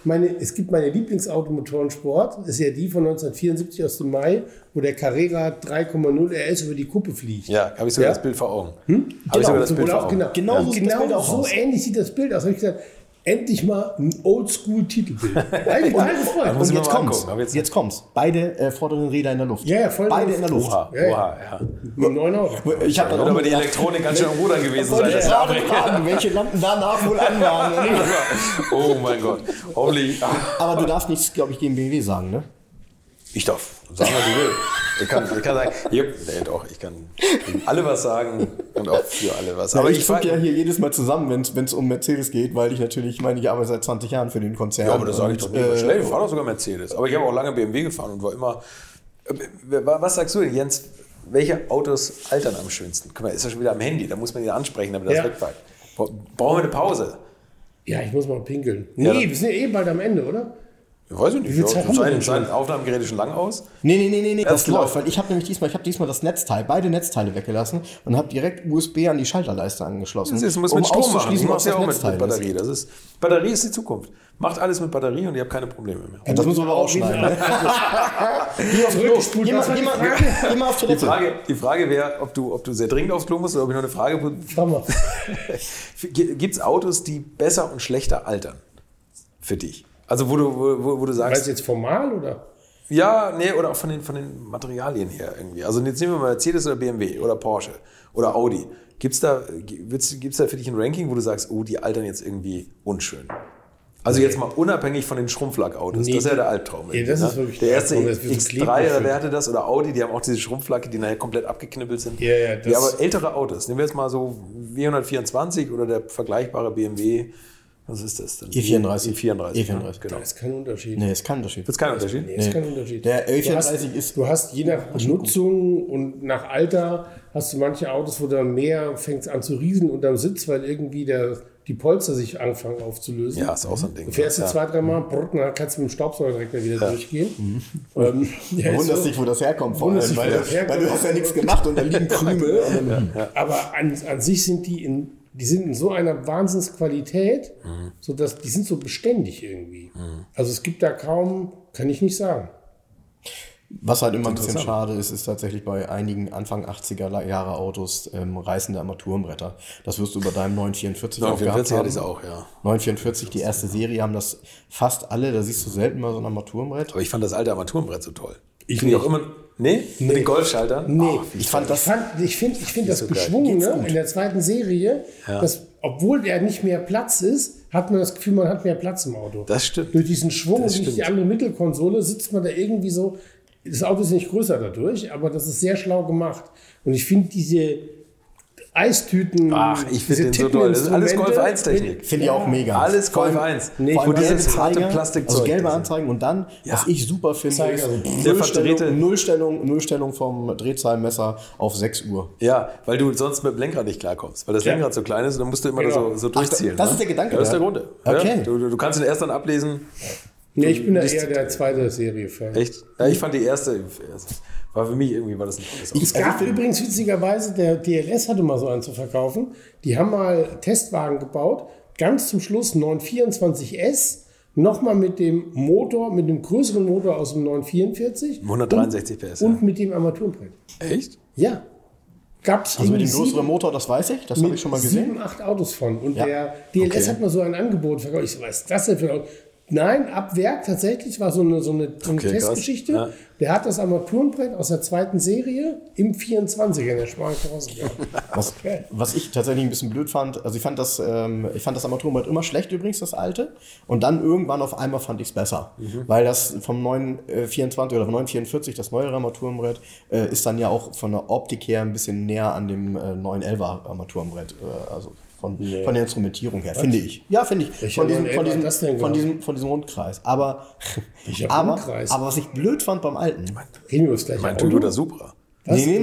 Es gibt meine Lieblingsautomotorensport, das ist ja die von 1974 aus dem Mai, wo der Carrera 3,0 RS über die Kuppe fliegt. Ja, habe ich sogar das Bild vor Augen. Genau, so aus. ähnlich sieht das Bild aus. Habe ich gesagt, endlich mal ein Oldschool-Titelbild. Und jetzt kommt's. Beide vorderen Räder in der Luft. Ja, voll beide in der Luft. Oha. Mit einem neuen Auto. Ich habe dann aber die Elektronik ganz schön am Rudern gewesen sein. Ich gerade fragen, welche Lampen danach wohl an waren. Oh mein Gott. Holy. Aber du darfst nichts, glaube ich, gegen BMW sagen, ne? Ich darf sagen, was ich will. Ich kann sagen, ich kann gegen alle was sagen und auch für alle was. Aber ich gucke ja hier jedes Mal zusammen, wenn es um Mercedes geht, weil ich arbeite seit 20 Jahren für den Konzern. Ja, aber das sage ich doch nicht. Ich fahre doch sogar Mercedes. Aber ich habe auch lange BMW gefahren und war immer... Was sagst du denn, Jens? Welche Autos altern am schönsten? Guck mal, ist ja schon wieder am Handy, da muss man ihn ansprechen, damit das wegfällt. Brauchen wir eine Pause? Ja, ich muss mal pinkeln. Nee, wir sind ja bald am Ende, oder? Weiß ich nicht. Wie viel Zeit haben wir denn Sein Aufnahmegerät ist schon lang aus. Nee, das läuft. Weil ich habe diesmal das Netzteil, beide Netzteile weggelassen und habe direkt USB an die Schalterleiste angeschlossen. Das muss mit Strom machen. Du machst ja auch mit Batterie. Batterie ist die Zukunft. Macht alles mit Batterie und ihr habt keine Probleme mehr. Ja, das muss man aber auch schneiden. Ne? Geh mal auf Toilette. Die Frage wäre, ob du sehr dringend aufs Klo musst oder ob ich noch eine Frage... Gibt es Autos, die besser und schlechter altern? Für dich? Also wo du sagst... Weißt du jetzt formal oder? Ja, nee, oder auch von den Materialien her irgendwie. Also jetzt nehmen wir mal Mercedes oder BMW oder Porsche oder Audi. Gibt's da für dich ein Ranking, wo du sagst, oh, die altern jetzt irgendwie unschön? Also jetzt mal unabhängig von den Schrumpflackautos. Das ist ja der Albtraum. Ja, das ist wirklich der erste X3 oder wer hatte das? Oder Audi, die haben auch diese Schrumpflacke, die nachher komplett abgeknippelt sind. Ja, aber ältere Autos, nehmen wir jetzt mal so W124 oder der vergleichbare BMW. Was ist das denn? E34. E34, genau. Das ist kein Unterschied. Nee, ist kein Unterschied. Das ist kein Unterschied? Nee, ist kein Unterschied. Der E34 ist... Du hast je nach Nutzung und nach Alter hast du manche Autos, wo dann mehr fängt es an zu rieseln unterm Sitz, weil irgendwie die Polster sich anfangen aufzulösen. Ja, ist auch so ein Ding. Du fährst du 2-3 Mal, dann kannst du mit dem Staubsauger direkt wieder durchgehen. Du wunderst dich, wo das herkommt, vor allem, weil du hast ja nichts gemacht und da liegen Krümel. Aber an sich sind die sind in so einer Wahnsinnsqualität, sodass die sind so beständig irgendwie. Also es gibt da kaum, kann ich nicht sagen. Was halt immer ein bisschen schade ist tatsächlich bei einigen Anfang 80er Jahre Autos reißende Armaturenbretter. Das wirst du bei deinem 944 auch gehabt haben. hatte ich es auch, ja. 944, die erste Serie, haben das fast alle. Da siehst du selten mal so ein Armaturenbrett. Aber ich fand das alte Armaturenbrett so toll. Ich finde auch immer... Nee? Mit den Golfschaltern? Nee. Ich finde das so Geschwungene in der zweiten Serie, dass, obwohl der nicht mehr Platz ist, hat man das Gefühl, man hat mehr Platz im Auto. Das stimmt. Durch diesen Schwung und durch die andere Mittelkonsole sitzt man da irgendwie so. Das Auto ist nicht größer dadurch, aber das ist sehr schlau gemacht. Und ich finde diese Eistüten. Ich finde den so toll. Das ist alles Golf 1 Technik. Finde ich auch mega. Alles Golf 1. Vor dieses harte Plastikzeug. Also gelbe Anzeigen und dann, was ich super finde, ist Nullstellung vom Drehzahlmesser auf 6 Uhr. Ja, weil du sonst mit dem Lenkrad nicht klarkommst. Weil das Lenkrad so klein ist und dann musst du immer so durchziehen. Das ist der Gedanke. Das ist der Grund. Okay. Ja, du kannst ihn erst dann ablesen. Nee, ich bin da eher der zweite Serie-Fan. Echt? Ja, ich fand die erste... War für mich irgendwie, war das nicht alles. Es gab übrigens witzigerweise, der DLS hatte mal so einen zu verkaufen. Die haben mal Testwagen gebaut. Ganz zum Schluss 924S. Nochmal mit dem Motor, mit dem größeren Motor aus dem 944. 163 PS. Und mit dem Armaturenbrett. Echt? Ja. Gab's also mit dem größeren Motor, das weiß ich. Das habe ich schon mal gesehen. 7, 8 Autos von. Und der DLS hat mal so ein Angebot verkauft. Ich so, was ist das denn für ein Auto? Nein, ab Werk tatsächlich war so eine Testgeschichte. Ja. Der hat das Armaturenbrett aus der zweiten Serie im 24er in der schmalen Karosserie. Was ich tatsächlich ein bisschen blöd fand, also ich fand das Armaturenbrett immer schlecht übrigens, das alte. Und dann irgendwann auf einmal fand ich es besser. Weil das vom 924 oder vom 944, das neuere Armaturenbrett, ist dann ja auch von der Optik her ein bisschen näher an dem 911er Armaturenbrett. Also von der Instrumentierung her, finde ich. Ja, finde ich. Von diesem Rundkreis. Aber was ich blöd fand beim alten. Reden wir uns gleich. Mein Toyota Supra. Nee.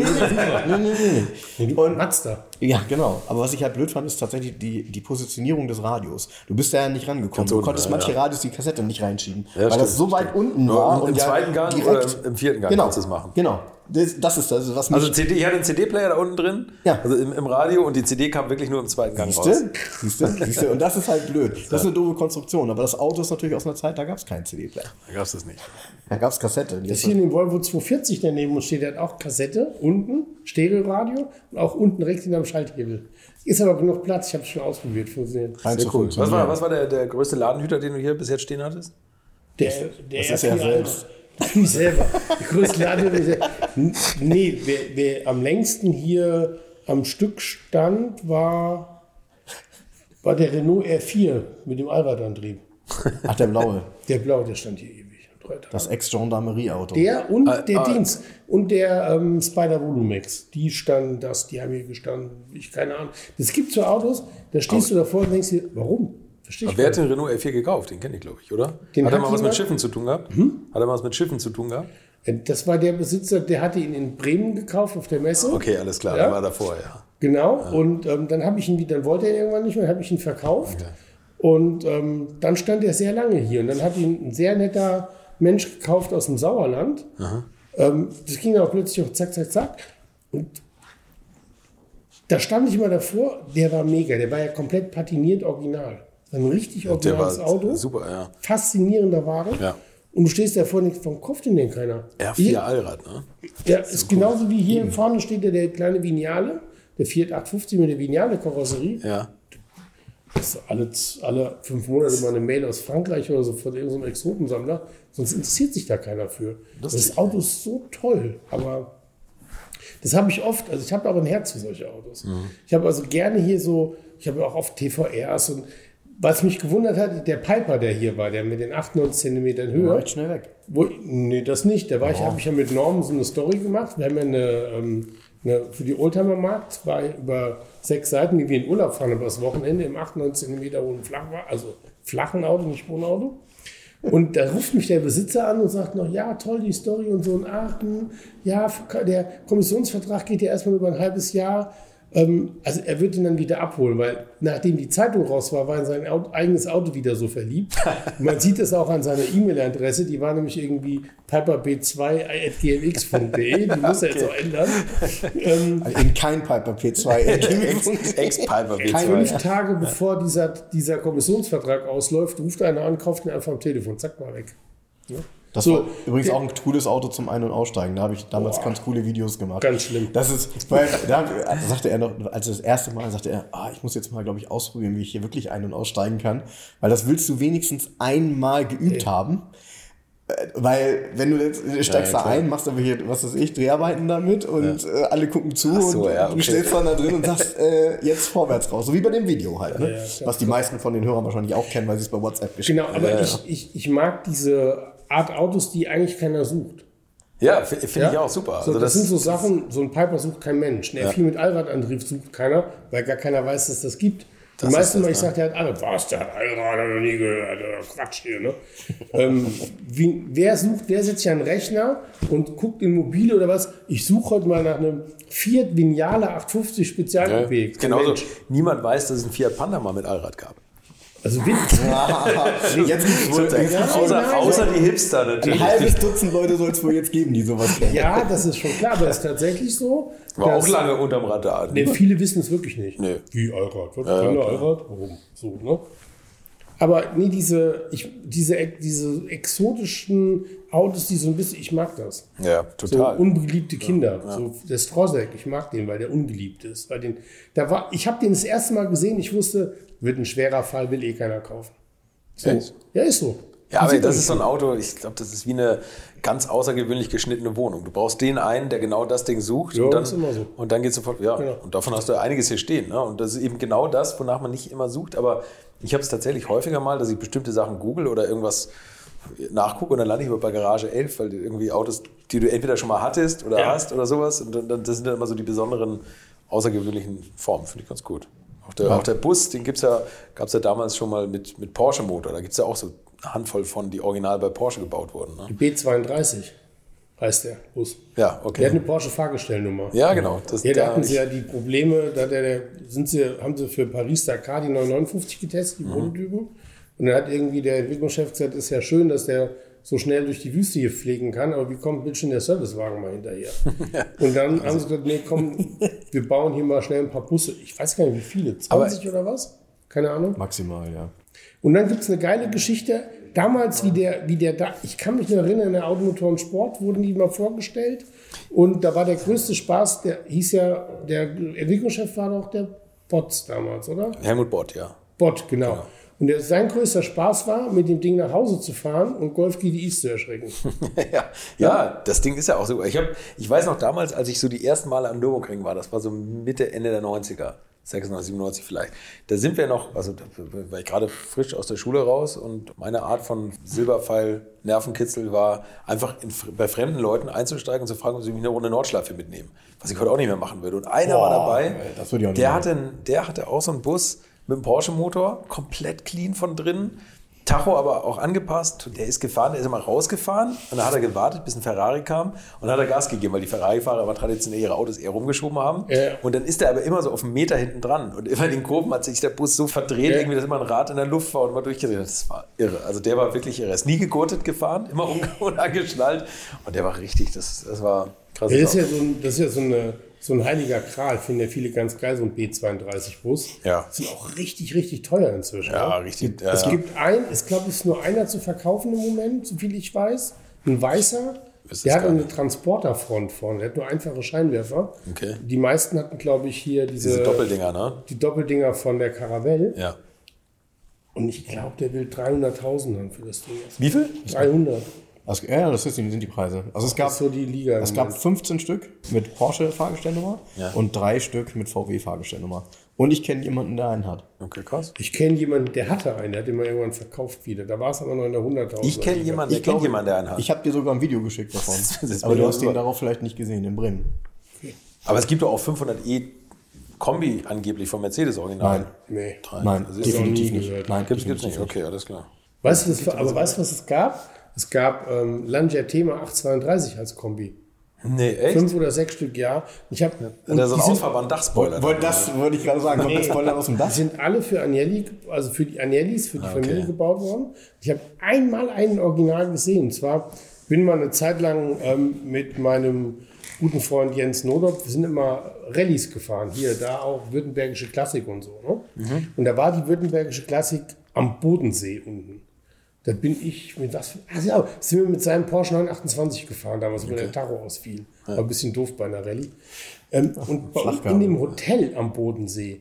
Und Mazda. Ja, genau. Aber was ich halt blöd fand, ist tatsächlich die Positionierung des Radios. Du bist da ja nicht rangekommen. Du konntest manche Radios die Kassette nicht reinschieben, weil das so weit unten war. Und im zweiten Gang oder im vierten Gang kannst du es machen. Genau. Das ist was mich... Also ich hatte einen CD-Player da unten drin, also im Radio, und die CD kam wirklich nur im zweiten Gang raus. Siehst du? Und das ist halt blöd. Das ist eine doofe Konstruktion. Aber das Auto ist natürlich aus einer Zeit, da gab es keinen CD-Player. Da gab es das nicht. Da gab es Kassette. Das hier in dem Volvo 240 daneben steht, der hat auch Kassette, unten, Stereoradio und auch unten rechts hinterm Schalthebel. Ist aber genug Platz, ich habe es schon ausprobiert, funktioniert. Sehr cool. Was war der größte Ladenhüter, den du hier bis jetzt stehen hattest? Der ist ja selbst. Ich selber. Die größte Ladenhüter. Nee, wer am längsten hier am Stück stand, war der Renault R4 mit dem Allradantrieb. Ach, der blaue. Der blaue, der stand hier ewig. Das Ex-Gendarmerie-Auto. Der und der Dienst. Und der Spider Volumex. Die haben hier gestanden. Keine Ahnung. Es gibt so Autos, da stehst du davor und denkst dir, warum? Aber wer hat den Renault R4 gekauft? Den kenne ich, glaube ich, oder? Hat er mal was mit Schiffen zu tun gehabt? Hat er mal was mit Schiffen zu tun gehabt? Das war der Besitzer, der hatte ihn in Bremen gekauft auf der Messe. Okay, alles klar, der war davor, ja. Genau, und dann habe ich ihn, dann wollte er irgendwann nicht mehr, habe ich ihn verkauft. Okay. Und dann stand er sehr lange hier. Und dann hat ihn ein sehr netter Mensch gekauft aus dem Sauerland. Das ging dann auch plötzlich auch zack, zack, zack. Und da stand ich immer davor, der war mega. Der war ja komplett patiniert original. Ein richtig originales Auto. Super, ja. Faszinierender Wagen. Ja. Und du stehst davor nicht, warum kauft den denn keiner? R4 Allrad, ne? Ja, ist genauso wie hier vorne steht der kleine Vignale, der Fiat 850 mit der Vignale-Karosserie. Ja. Das ist alle 5 Monate mal eine Mail aus Frankreich oder so von irgendeinem Exotensammler. Sonst interessiert sich da keiner für. Das Auto ist so toll, aber das habe ich oft. Also ich habe aber ein Herz für solche Autos. Ich habe also gerne hier so, ich habe auch oft TVRs und was mich gewundert hat, der Piper, der hier war, der mit den 98 Zentimetern Höhe. War echt schnell weg. Nee, das nicht. Da habe ich ja mit Norman so eine Story gemacht. Wir haben ja für die Oldtimer-Markt, war über 6 Seiten, wie wir in Urlaub fahren, über das Wochenende im 98 Zentimeter hohen flachen Auto, nicht Wohnauto. Und da ruft mich der Besitzer an und sagt noch, ja, toll, die Story und so. Und ja, der Kommissionsvertrag geht ja erstmal über ein halbes Jahr. Also er wird ihn dann wieder abholen, weil nachdem die Zeitung raus war, er in sein eigenes Auto wieder so verliebt. Und man sieht es auch an seiner E-Mail-Adresse, die war nämlich irgendwie piperp2@gmx.de, die muss er jetzt auch ändern. Also eben kein Piper P2. Ex-Piper P2. 5 Tage bevor dieser Kommissionsvertrag ausläuft, ruft einer an, kauft ihn einfach am Telefon, zack, mal weg. Ja? Das war übrigens auch ein cooles Auto zum Ein- und Aussteigen. Da habe ich damals ganz coole Videos gemacht. Ganz schlimm. Das ist, weil da sagte er noch, als das erste Mal, sagte er, ich muss jetzt mal, glaube ich, ausprobieren, wie ich hier wirklich ein- und aussteigen kann. Weil das willst du wenigstens einmal geübt haben. Weil, wenn du jetzt steigst da ein, machst aber hier, was weiß ich, Dreharbeiten damit und alle gucken zu und du stehst dann da drin und sagst, jetzt vorwärts raus. So wie bei dem Video halt. Ne? Was die meisten von den Hörern wahrscheinlich auch kennen, weil sie es bei WhatsApp geschickt haben. Genau, aber ich mag diese Art Autos, die eigentlich keiner sucht. Ja, finde ich auch super. So, das sind so Sachen, so ein Piper sucht kein Mensch. Ein R4 mit Allradantrieb sucht keiner, weil gar keiner weiß, dass das gibt. Die meisten Mal, ich sage, der hat alle, was, der hat Allrad, hat noch nie gehört, Quatsch hier, ne? Wer setzt sich an den Rechner und guckt in Mobile oder was? Ich suche heute mal nach einem Fiat Vignale 850 Spezialcoupé. Ja, genauso, niemand weiß, dass es einen Fiat Panda mal mit Allrad gab. Also außer die Hipster natürlich. Ein halbes Dutzend Leute soll es wohl jetzt geben, die sowas kennen. Ja, das ist schon klar, aber es ist tatsächlich so. War auch lange unterm Radar. Nee, viele wissen es wirklich nicht. Nee. Wie Allrad? Allrad? Warum? So, ne? Aber nee, diese exotischen Autos, die so ein bisschen, ich mag das. Ja, total. So unbeliebte Kinder. Ja. So der Strozek, ich mag den, weil der ungeliebt ist. Ich habe den das erste Mal gesehen, ich wusste, wird ein schwerer Fall, will keiner kaufen. So. Ja, ist so. Ja, aber das ist so ein Auto, ich glaube, das ist wie eine ganz außergewöhnlich geschnittene Wohnung. Du brauchst den einen, der genau das Ding sucht. Ja, und dann, das ist immer so. Und dann geht sofort, ja. Genau. Und davon hast du einiges hier stehen. Ne? Und das ist eben genau das, wonach man nicht immer sucht. Aber ich habe es tatsächlich häufiger mal, dass ich bestimmte Sachen google oder irgendwas nachgucke und dann lande ich bei Garage 11, weil irgendwie Autos, die du entweder schon mal hattest oder hast oder sowas. Und dann, das sind dann immer so die besonderen, außergewöhnlichen Formen. Finde ich ganz gut. Auch der Bus, den gab es ja damals schon mal mit Porsche-Motor. Da gibt es ja auch so eine Handvoll von, die original bei Porsche gebaut wurden. Ne? B32 heißt der Bus. Ja, okay. Der hat eine Porsche-Fahrgestellnummer. Ja, genau. Da hatten sie ja die Probleme, haben sie für Paris-Dakar die 959 getestet, die Prototypen. Und dann hat irgendwie der Entwicklungschef gesagt, ist ja schön, dass der so schnell durch die Wüste hier pflegen kann, aber wie kommt bitte schon der Servicewagen mal hinterher? Und dann haben sie gesagt, nee, komm, wir bauen hier mal schnell ein paar Busse. Ich weiß gar nicht, wie viele, 20 oder was? Keine Ahnung. Maximal, ja. Und dann gibt es eine geile Geschichte, damals ich kann mich noch erinnern, in der Automotoren Sport wurden die mal vorgestellt und da war der größte Spaß, der Entwicklungschef war doch der Botz damals, oder? Helmut Bott, ja. Bott, genau. Und sein größter Spaß war, mit dem Ding nach Hause zu fahren und Golf GTIs zu erschrecken. ja, das Ding ist ja auch so. Ich weiß noch damals, als ich so die ersten Male am Nürburgring war, das war so Mitte, Ende der 90er, 96, 97 vielleicht. Da sind wir noch, also da war ich gerade frisch aus der Schule raus und meine Art von Silberpfeil-Nervenkitzel war einfach bei fremden Leuten einzusteigen und zu fragen, ob sie mich eine Runde Nordschleife mitnehmen. Was ich heute auch nicht mehr machen würde. Und einer war dabei, der hatte auch so einen Bus mit einem Porsche-Motor, komplett clean von drinnen. Tacho aber auch angepasst. Der ist gefahren, der ist immer rausgefahren und dann hat er gewartet, bis ein Ferrari kam und dann hat er Gas gegeben, weil die Ferrari-Fahrer aber traditionell ihre Autos eher rumgeschoben haben. Ja. Und dann ist er aber immer so auf einen Meter hinten dran und immer in den Kurven hat sich der Bus so verdreht, irgendwie, dass immer ein Rad in der Luft war und mal durchgedreht. Das war irre. Also der war wirklich irre. Er ist nie gegurtet gefahren, immer unangeschnallt und der war richtig, das war krass. Das ist ja so ein heiliger Gral, finden ja viele ganz geil, so ein B32-Bus. Ja. Die sind auch richtig, richtig teuer inzwischen. Ja, ne? richtig. Es gibt ich glaube, es ist nur einer zu verkaufen im Moment, so viel ich weiß. Ein weißer, der hat eine Transporterfront vorne, der hat nur einfache Scheinwerfer. Okay. Die meisten hatten, glaube ich, hier diese Doppeldinger, ne? Die Doppeldinger von der Caravelle. Ja. Und ich glaube, der will 300.000 haben für das Ding. Wie viel? 300. Das sind die Preise. Also es gab 15 Stück mit Porsche-Fahrgestellnummer und 3 Stück mit VW-Fahrgestellnummer. Und ich kenne jemanden, der einen hat. Okay, krass. Ich kenne jemanden, der hatte einen, der hat den mal irgendwann verkauft wieder. Da war es aber noch in der 100.000. Ich kenne jemanden, der einen hat. Ich habe dir sogar ein Video geschickt davon. Aber du hast den darauf vielleicht nicht gesehen, in Bremen. Okay. Aber es gibt doch auch 500e Kombi angeblich vom Mercedes Original. Nein, also definitiv nicht. Nein, gibt's nicht. Okay, alles klar. Weißt du, was es gab? Es gab Lancia Thema 832 als Kombi. Nee, echt? 5 oder 6 Stück, ja. Ich habe so einen ausfahrbaren Dachspoiler. Das wollte ich gerade sagen. Kommt der Spoiler aus dem Dach? Die sind alle für Agnelli, also für die Agnellis, für die Familie gebaut worden. Ich habe einmal einen Original gesehen. Und zwar bin mal eine Zeit lang mit meinem guten Freund Jens Nodop, wir sind immer Rallyes gefahren. Hier, da auch württembergische Klassik und so. Ne? Und da war die württembergische Klassik am Bodensee unten. Da bin ich sind wir mit seinem Porsche 928 gefahren, damals, wo der Tacho ausfiel. War ein bisschen doof bei einer Rallye. Und bei uns in dem Hotel am Bodensee,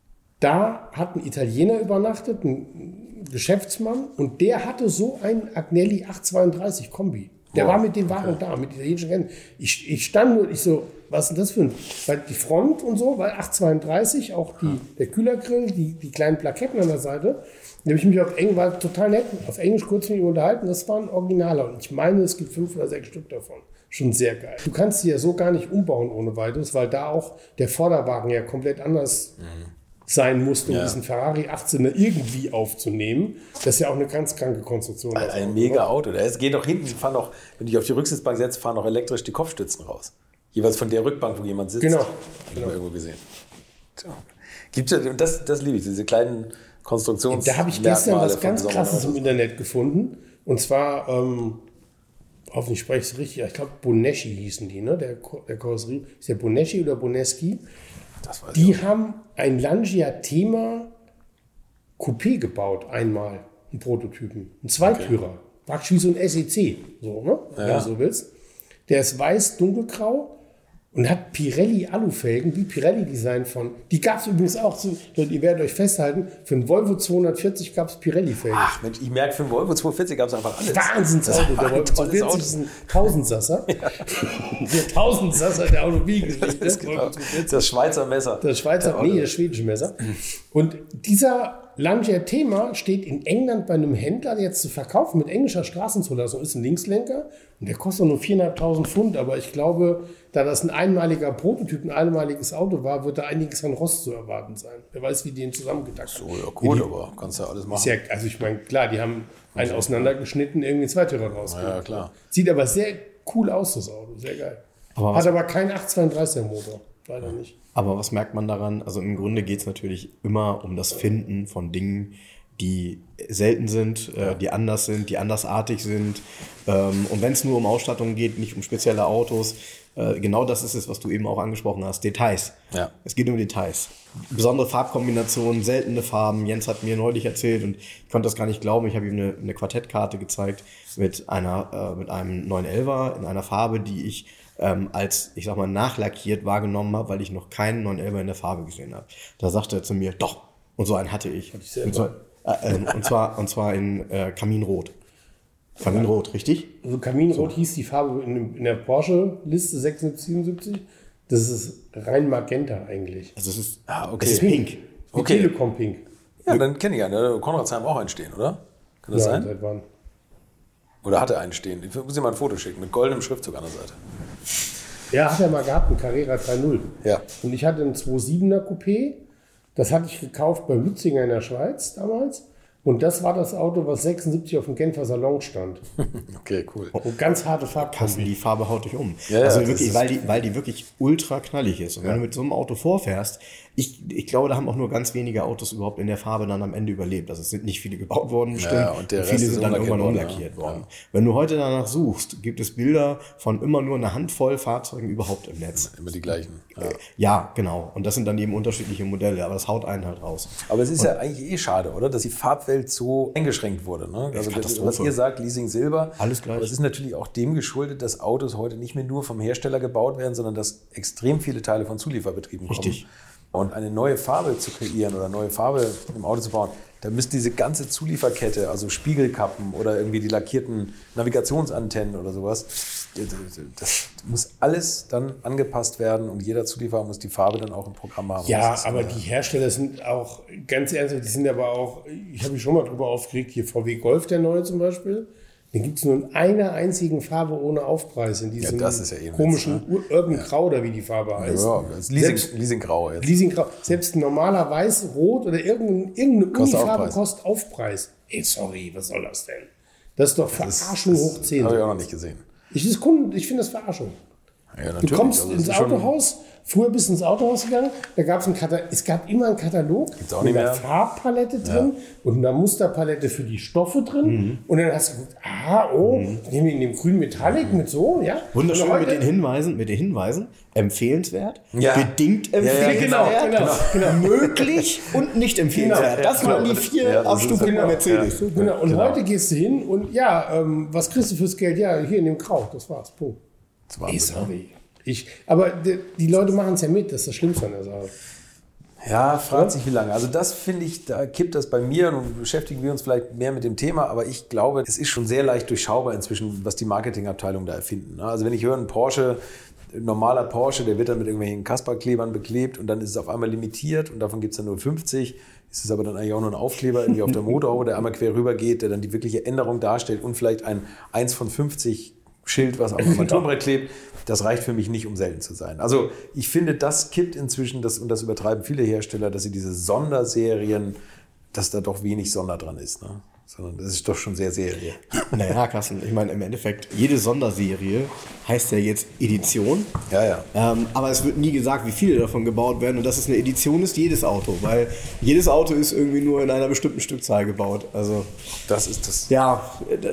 da hat ein Italiener übernachtet, ein Geschäftsmann, und der hatte so einen Agnelli 832 Kombi. Der war mit den Waren da, mit italienischen Rennen. Ich stand nur, ich so, was ist denn das für ein... Weil die Front und so, weil 832, auch der Kühlergrill, die kleinen Plaketten an der Seite. Da habe ich mich war total nett, auf Englisch kurz mit ihm unterhalten, das war ein Originaler. Und ich meine, es gibt 5 oder 6 Stück davon. Schon sehr geil. Du kannst sie ja so gar nicht umbauen ohne weiteres, weil da auch der Vorderwagen ja komplett anders sein musste, um diesen Ferrari 18er irgendwie aufzunehmen. Das ist ja auch eine ganz kranke Konstruktion. Ein mega Auto. Es geht doch hinten, wenn du dich auf die Rücksitzbank setzt, fahren auch elektrisch die Kopfstützen raus. Jeweils von der Rückbank, wo jemand sitzt. Genau. Habe ich mal irgendwo gesehen. Gibt's ja, und das liebe ich, diese kleinen Konstruktions. Da habe ich gestern was ganz Krasses im Internet gefunden. Und zwar, hoffentlich spreche ich es richtig, ich glaube Boneschi hießen die, ne? Der Karosserie. Ist der Boneschi oder Boneschi? Die haben ein Lancia Thema Coupé gebaut, einmal, einen Prototypen. Ein Zweitürer. Praktisch wie so ein SEC, so, ne? Wenn du so willst. Der ist weiß, dunkelgrau und hat Pirelli Alufelgen, wie Pirelli Design von. Die gab es übrigens auch, ihr werdet euch festhalten, für einen Volvo 240 gab es Pirelli-Felgen. Ach Mensch, ich merke, für einen Volvo 240 gab es einfach alles. Wahnsinnsauto. Der Volvo 240 ist ein Tausendsasser. Der Tausendsasser der Automobilgeschichte. Das Schweizer Messer. Das schwedische Messer. Und dieser Lancia Thema steht in England bei einem Händler, der jetzt zu verkaufen mit englischer Straßenzulassung ist, ein Linkslenker. Und der kostet nur 4.500 Pfund. Aber ich glaube, da das ein einmaliger Prototyp, ein einmaliges Auto war, wird da einiges an Rost zu erwarten sein. Wer weiß, wie die ihn zusammengedacht haben. So, ja gut, aber kannst ja alles machen. Also ich meine, klar, die haben einen auseinandergeschnitten, irgendwie einen Zweitürer rausgemacht. Ja, klar. Sieht aber sehr cool aus, das Auto. Sehr geil. Hat aber keinen 832er Motor. Leider nicht. Aber was merkt man daran? Also im Grunde geht es natürlich immer um das Finden von Dingen, die selten sind, die anders sind, die andersartig sind. Und wenn es nur um Ausstattung geht, nicht um spezielle Autos, genau das ist es, was du eben auch angesprochen hast, Details. Ja. Es geht um Details. Besondere Farbkombinationen, seltene Farben. Jens hat mir neulich erzählt und ich konnte das gar nicht glauben. Ich habe ihm eine Quartettkarte gezeigt mit einem 911er in einer Farbe, die ich als, ich sag mal, nachlackiert wahrgenommen habe, weil ich noch keinen 911er in der Farbe gesehen habe. Da sagte er zu mir, doch, und so einen hatte ich. Und zwar in Kaminrot. Kaminrot, richtig? Also Kaminrot hieß die Farbe in der Porsche-Liste 7677. Das ist rein Magenta eigentlich. Also es ist, es ist pink. Okay. Telekom Pink. Ja, dann kenne ich einen. Konradsheim auch einen stehen, oder? Kann das sein? Seit wann? Oder hat er einen stehen? Ich muss dir mal ein Foto schicken, mit goldenem Schriftzug an der Seite. Ja, hat er mal gehabt, einen Carrera 3.0. Ja. Und ich hatte einen 2.7er Coupé. Das hatte ich gekauft bei Lützinger in der Schweiz damals. Und das war das Auto, was 76 auf dem Genfer Salon stand. Okay, cool. Und ganz harte Farbkombi. Die Farbe haut dich um. Ja, also ja, wirklich, weil die wirklich ultra knallig ist. Und wenn du mit so einem Auto vorfährst, ich glaube, da haben auch nur ganz wenige Autos überhaupt in der Farbe dann am Ende überlebt. Also es sind nicht viele gebaut worden, bestimmt. Ja, und der viele Rest sind dann irgendwann unlackiert umlackiert worden. Wenn du heute danach suchst, gibt es Bilder von immer nur einer Handvoll Fahrzeugen überhaupt im Netz. Immer die gleichen. Ja, genau. Und das sind dann eben unterschiedliche Modelle, aber das haut einen halt raus. Aber es ist ja eigentlich schade, oder? Dass die Farbwelt so eingeschränkt wurde. Ne? Also was ihr sagt, Leasing Silber. Alles gleich. Aber es ist natürlich auch dem geschuldet, dass Autos heute nicht mehr nur vom Hersteller gebaut werden, sondern dass extrem viele Teile von Zulieferbetrieben kommen. Richtig. Und eine neue Farbe zu kreieren oder neue Farbe im Auto zu bauen, da müsste diese ganze Zulieferkette, also Spiegelkappen oder irgendwie die lackierten Navigationsantennen oder sowas, das muss alles dann angepasst werden und jeder Zulieferer muss die Farbe dann auch im Programm haben. Ja, aber die Hersteller sind auch, ganz ernsthaft, die sind aber auch, ich habe mich schon mal drüber aufgeregt, hier VW Golf, der neue zum Beispiel, den gibt es nur in einer einzigen Farbe ohne Aufpreis, in diesem das ist ja komischen Urban Grau, oder wie die Farbe heißt. Ja, das ist Leasinggrau jetzt. Leasinggrau. Selbst ein normaler Weiß, Rot oder irgendeine Unifarbe Aufpreis. kostet Aufpreis. Ey, sorry, was soll das denn? Das ist doch Verarschung hoch 10. Habe ich auch noch nicht gesehen. Ich finde das Verarschung. Ja, Du kommst also ins Autohaus, früher bist du ins Autohaus gegangen, da gab es gab immer einen Katalog auch mit nicht einer mehr. Farbpalette drin und einer Musterpalette für die Stoffe drin. Und dann hast du geguckt, nehmen wir in dem grünen Metallic mit so, ja. Wunderschön Und heute- mit den Hinweisen, empfehlenswert, Ja. bedingt empfehlenswert, genau. möglich und nicht empfehlenswert. Genau. Das waren die Ja, 4 das ist Abstufungen ja- bei Mercedes. Genau. Und heute gehst du hin und was kriegst du fürs Geld? Ja, hier in dem Grau, das war's. Punkt. Das war Ey, sorry. Aber die Leute machen es ja mit, das ist das Schlimmste an der Sache. Ja, fragt sich wie lange. Also das finde ich, da kippt das bei mir und beschäftigen wir uns vielleicht mehr mit dem Thema, aber ich glaube, es ist schon sehr leicht durchschaubar inzwischen, was die Marketingabteilungen da erfinden. Also wenn ich höre, ein normaler Porsche, der wird dann mit irgendwelchen Kasperklebern beklebt und dann ist es auf einmal limitiert und davon gibt es dann nur 50. Ist es aber dann eigentlich auch nur ein Aufkleber irgendwie auf der Motorhaube, der einmal quer rüber geht, der dann die wirkliche Änderung darstellt und vielleicht ein 1 von 50 Schild, was auf dem Armaturenbrett klebt. Das reicht für mich nicht, um selten zu sein. Also ich finde, das kippt inzwischen, und das übertreiben viele Hersteller, dass sie diese Sonderserien, dass da doch wenig Sonder dran ist. Ne? Sondern das ist doch schon sehr Serie. Naja, Carsten, ich meine, im Endeffekt, jede Sonderserie heißt ja jetzt Edition. Ja. Aber es wird nie gesagt, wie viele davon gebaut werden. Und dass es eine Edition ist, jedes Auto. Weil jedes Auto ist irgendwie nur in einer bestimmten Stückzahl gebaut. Also Das ist das. ja,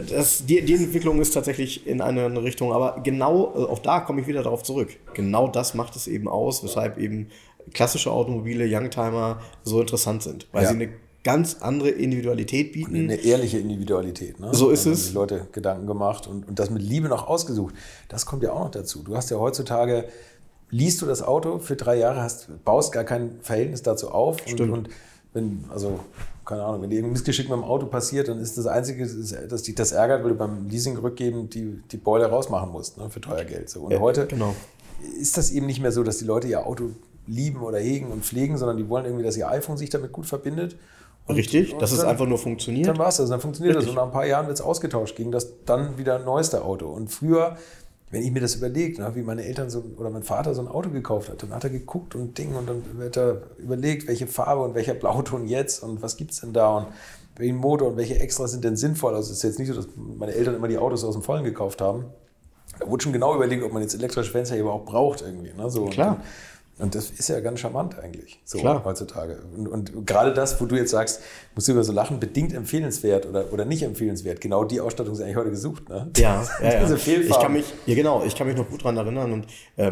die Entwicklung ist tatsächlich in eine andere Richtung. Aber genau, auch da komme ich wieder darauf zurück. Genau das macht es eben aus, weshalb eben klassische Automobile, Youngtimer so interessant sind. Weil sie eine ganz andere Individualität bieten. Eine ehrliche Individualität. Ne? So ist da haben es. die Leute Gedanken gemacht und das mit Liebe noch ausgesucht. Das kommt ja auch noch dazu. Du hast ja heutzutage, liest du das Auto für 3 Jahre, baust gar kein Verhältnis dazu auf. Stimmt. Und wenn, also keine Ahnung, wenn dir irgendein Missgeschick mit dem Auto passiert, dann ist das Einzige, dass dich das ärgert, weil du beim Leasing rückgeben die Beule rausmachen musst, ne, für teuer Geld. So. Und heute ist das eben nicht mehr so, dass die Leute ihr Auto lieben oder hegen und pflegen, sondern die wollen irgendwie, dass ihr iPhone sich damit gut verbindet. Richtig, dass es dann- einfach nur funktioniert. Dann war es das, dann funktioniert Richtig. das. Und nach ein paar Jahren wird es ausgetauscht gegen das dann wieder neueste Auto. Und früher, wenn ich mir das überlege, wie meine Eltern oder mein Vater so ein Auto gekauft hat, dann hat er geguckt und Ding und dann wird er überlegt, welche Farbe und welcher Blauton jetzt und was gibt es denn da und welchen Motor und welche Extras sind denn sinnvoll. Also es ist jetzt nicht so, dass meine Eltern immer die Autos aus dem Vollen gekauft haben. Da wurde schon genau überlegt, ob man jetzt elektrische Fenster überhaupt braucht irgendwie. Ne? So, Klar. Und das ist ja ganz charmant eigentlich, so Klar. heutzutage. Und gerade das, wo du jetzt sagst, musst du über so lachen, bedingt empfehlenswert oder nicht empfehlenswert, genau die Ausstattung ist eigentlich heute gesucht. Ne? Ja. Diese Fehlfarben. Ich kann mich noch gut dran erinnern und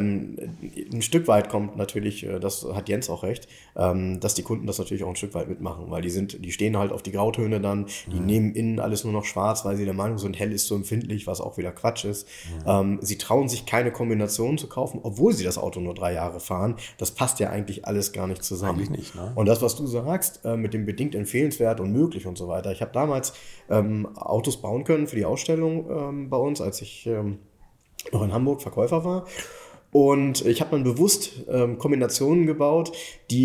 ein Stück weit kommt natürlich, das hat Jens auch recht, dass die Kunden das natürlich auch ein Stück weit mitmachen, weil die stehen halt auf die Grautöne dann, die nehmen innen alles nur noch schwarz, weil sie der Meinung sind, hell ist so empfindlich, was auch wieder Quatsch ist. Sie trauen sich keine Kombination zu kaufen, obwohl sie das Auto nur 3 Jahre fahren. Das passt ja eigentlich alles gar nicht zusammen. Eigentlich nicht, ne? Und das, was du sagst, mit dem bedingt empfehlenswert und möglich und so weiter. Ich habe damals Autos bauen können für die Ausstellung bei uns, als ich noch in Hamburg Verkäufer war. Und ich habe dann bewusst Kombinationen gebaut, die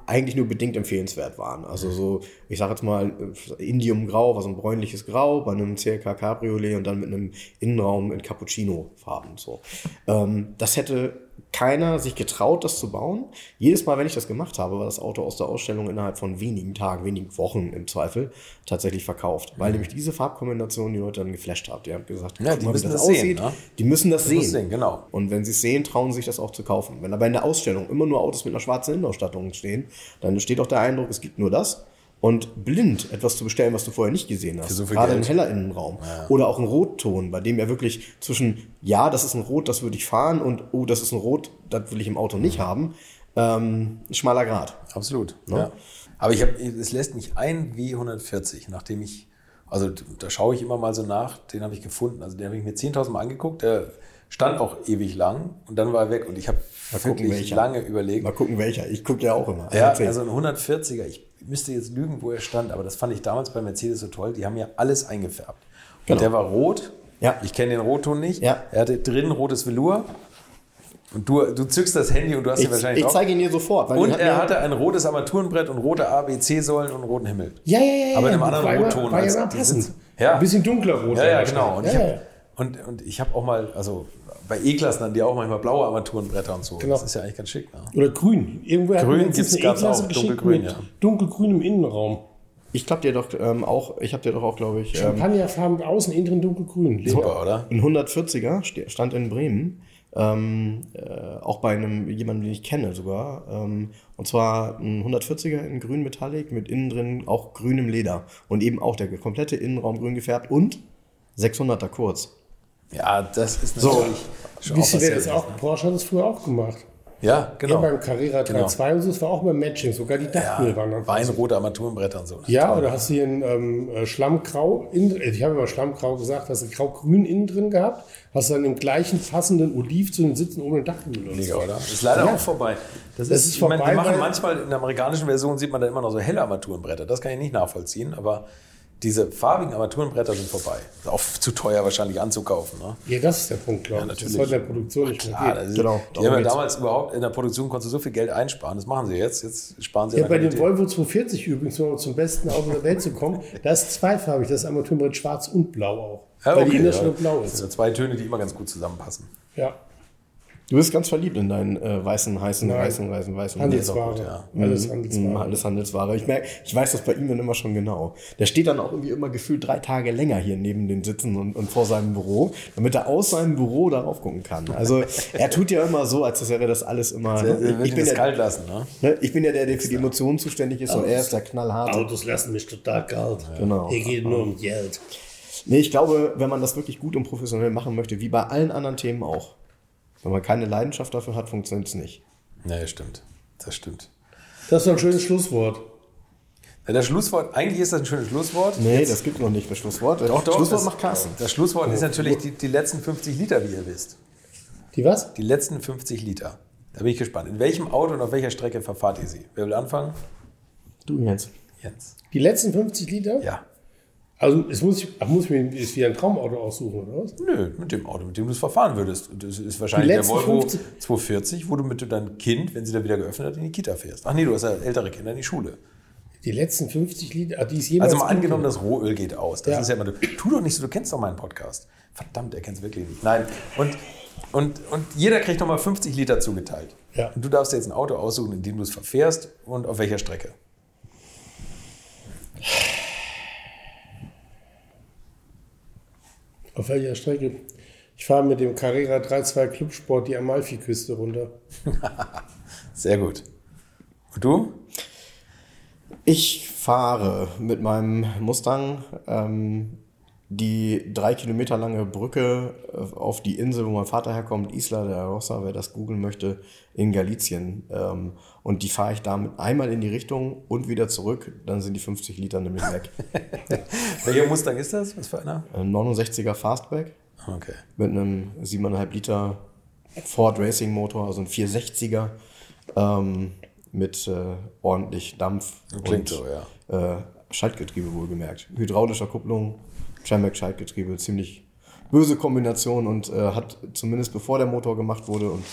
eigentlich nur bedingt empfehlenswert waren. Also so, ich sage jetzt mal Indiumgrau, also ein bräunliches Grau bei einem CLK Cabriolet und dann mit einem Innenraum in Cappuccino-Farben. So. Das hätte keiner sich getraut, das zu bauen. Jedes Mal, wenn ich das gemacht habe, war das Auto aus der Ausstellung innerhalb von wenigen Tagen, wenigen Wochen im Zweifel tatsächlich verkauft. Weil nämlich diese Farbkombination die Leute dann geflasht hat. Die haben gesagt, ja, guck mal, wie das sehen, aussieht. ne? Die müssen das sehen. Genau. Und wenn sie es sehen, trauen sie sich das auch zu kaufen. Wenn aber in der Ausstellung immer nur Autos mit einer schwarzen Innenausstattung stehen, dann entsteht auch der Eindruck, es gibt nur das. Und blind etwas zu bestellen, was du vorher nicht gesehen hast. So gerade ein heller Innenraum. Ja. Oder auch ein Rotton, bei dem ja wirklich zwischen, ja, das ist ein Rot, das würde ich fahren und, oh, das ist ein Rot, das will ich im Auto nicht haben. Schmaler Grad. Absolut. Ne? Ja. Aber es lässt mich ein W140, nachdem ich, also da schaue ich immer mal so nach, den habe ich gefunden. Also den habe ich mir 10.000 Mal angeguckt, der stand auch ewig lang und dann war er weg und ich habe wirklich lange überlegt. Mal gucken welcher, ich gucke ja auch immer. Ja, also ein 140er, ich müsste jetzt lügen, wo er stand, aber das fand ich damals bei Mercedes so toll, die haben ja alles eingefärbt. Genau. Und der war rot, ja. Ich kenne den Rotton nicht, ja. Er hatte drin rotes Velour und du zückst das Handy und du hast ihn wahrscheinlich Ich zeige ihn dir sofort. Weil und er hatte ein rotes Armaturenbrett und rote ABC-Säulen und einen roten Himmel. Ja. Aber in einem anderen Rotton. War ja passend. Ja. Ein bisschen dunkler Rot. Ja, genau. Und ich habe auch mal, also bei E-Klassen haben die auch manchmal blaue Armaturenbretter und so. Genau. Das ist ja eigentlich ganz schick. Ne? Oder grün. Irgendwo grün gibt es auch, dunkelgrün, ja. Dunkelgrünem Innenraum. Ich glaube dir doch auch, glaube ich... Champagnerfarben außen, innen drin dunkelgrün. Super, oder? Ein 140er stand in Bremen. Auch bei jemandem, den ich kenne sogar. Und zwar ein 140er in grün Metallic mit innen drin auch grünem Leder. Und eben auch der komplette Innenraum grün gefärbt und 600er kurz. Ja, das ist natürlich schon auch was auch Porsche hat das früher auch gemacht. Ja, genau. Ja, beim Carrera 3.2 und so, das war auch beim Matching, sogar die Dachmüll waren dann. Weinrote Armaturenbretter und so. Ja, oder hast du hier ein Schlammgrau, ich habe immer Schlammgrau gesagt, hast du grau-grün innen drin gehabt, hast dann im gleichen passenden Oliv zu den Sitzen ohne Dachmüll. Mega, oder? Das ist leider auch vorbei. Das ist vorbei. Die machen manchmal, in der amerikanischen Version sieht man dann immer noch so helle Armaturenbretter. Das kann ich nicht nachvollziehen, aber diese farbigen Armaturenbretter sind vorbei. Ist auch zu teuer wahrscheinlich anzukaufen. Ne? Ja, das ist der Punkt, glaube ich. Das ist heute in der Produktion nicht mehr geht. Genau. Die haben ja damals überhaupt in der Produktion konntest du so viel Geld einsparen. Das machen sie jetzt. Jetzt sparen sie. Ja, bei dem Volvo 240 übrigens, um zum besten Auto der Welt zu kommen, da ist zweifarbig. Das Armaturenbrett schwarz und blau auch. Ja, weil die Innerschale blau ist. Das sind zwei Töne, die immer ganz gut zusammenpassen. Ja. Du bist ganz verliebt in deinen weißen Handelsware. Ja. Alles Handelsware. Alles Handelsware. Ich weiß das bei ihm dann immer schon genau. Der steht dann auch irgendwie immer gefühlt 3 Tage länger hier neben den Sitzen und vor seinem Büro, damit er aus seinem Büro darauf gucken kann. Also er tut ja immer so, als wäre das alles immer... Ich bin kalt lassen, ne? Ich bin ja der für die Emotionen zuständig ist und er ist der knallharte. Autos lassen mich total kalt. Genau. Hier geht nur um Geld. Nee, ich glaube, wenn man das wirklich gut und professionell machen möchte, wie bei allen anderen Themen auch, wenn man keine Leidenschaft dafür hat, funktioniert es nicht. Ja, das stimmt. Das stimmt. Das ist doch ein schönes Schlusswort. Ja, das Schlusswort, eigentlich ist das ein schönes Schlusswort. Nee, das gibt noch nicht das Schlusswort. Doch, Schlusswort macht Carsten. Das Schlusswort ist natürlich die letzten 50 Liter, wie ihr wisst. Die was? Die letzten 50 Liter. Da bin ich gespannt. In welchem Auto und auf welcher Strecke verfahrt ihr sie? Wer will anfangen? Du, Jens. Die letzten 50 Liter? Ja. Also muss ich mir jetzt wieder ein Traumauto aussuchen, oder was? Nö, mit dem Auto, mit dem du es verfahren würdest. Das ist wahrscheinlich der Volvo 240, wo du mit deinem Kind, wenn sie da wieder geöffnet hat, in die Kita fährst. Ach nee, du hast ja ältere Kinder in die Schule. Die letzten 50 Liter, die ist jemals... Also mal angenommen, das Rohöl geht aus. Das ist ja immer... Tu doch nicht so, du kennst doch meinen Podcast. Verdammt, er kennt es wirklich nicht. Nein, und jeder kriegt nochmal 50 Liter zugeteilt. Ja. Und du darfst dir jetzt ein Auto aussuchen, in dem du es verfährst und auf welcher Strecke. Auf welcher Strecke? Ich fahre mit dem Carrera 3.2 Clubsport die Amalfiküste runter. Sehr gut. Und du? Ich fahre mit meinem Mustang die 3 Kilometer lange Brücke auf die Insel, wo mein Vater herkommt, Isla de Arosa, wer das googeln möchte, in Galicien. Und die fahre ich damit einmal in die Richtung und wieder zurück, dann sind die 50 Liter nämlich weg. Welcher Mustang ist das? Was für einer? Ein 69er Fastback. Okay. Mit einem 7,5 Liter Ford Racing Motor, also ein 460er mit ordentlich Dampf. Klingt und so, ja. Schaltgetriebe wohlgemerkt. Hydraulischer Kupplung, Tremec Schaltgetriebe, ziemlich böse Kombination und hat zumindest bevor der Motor gemacht wurde und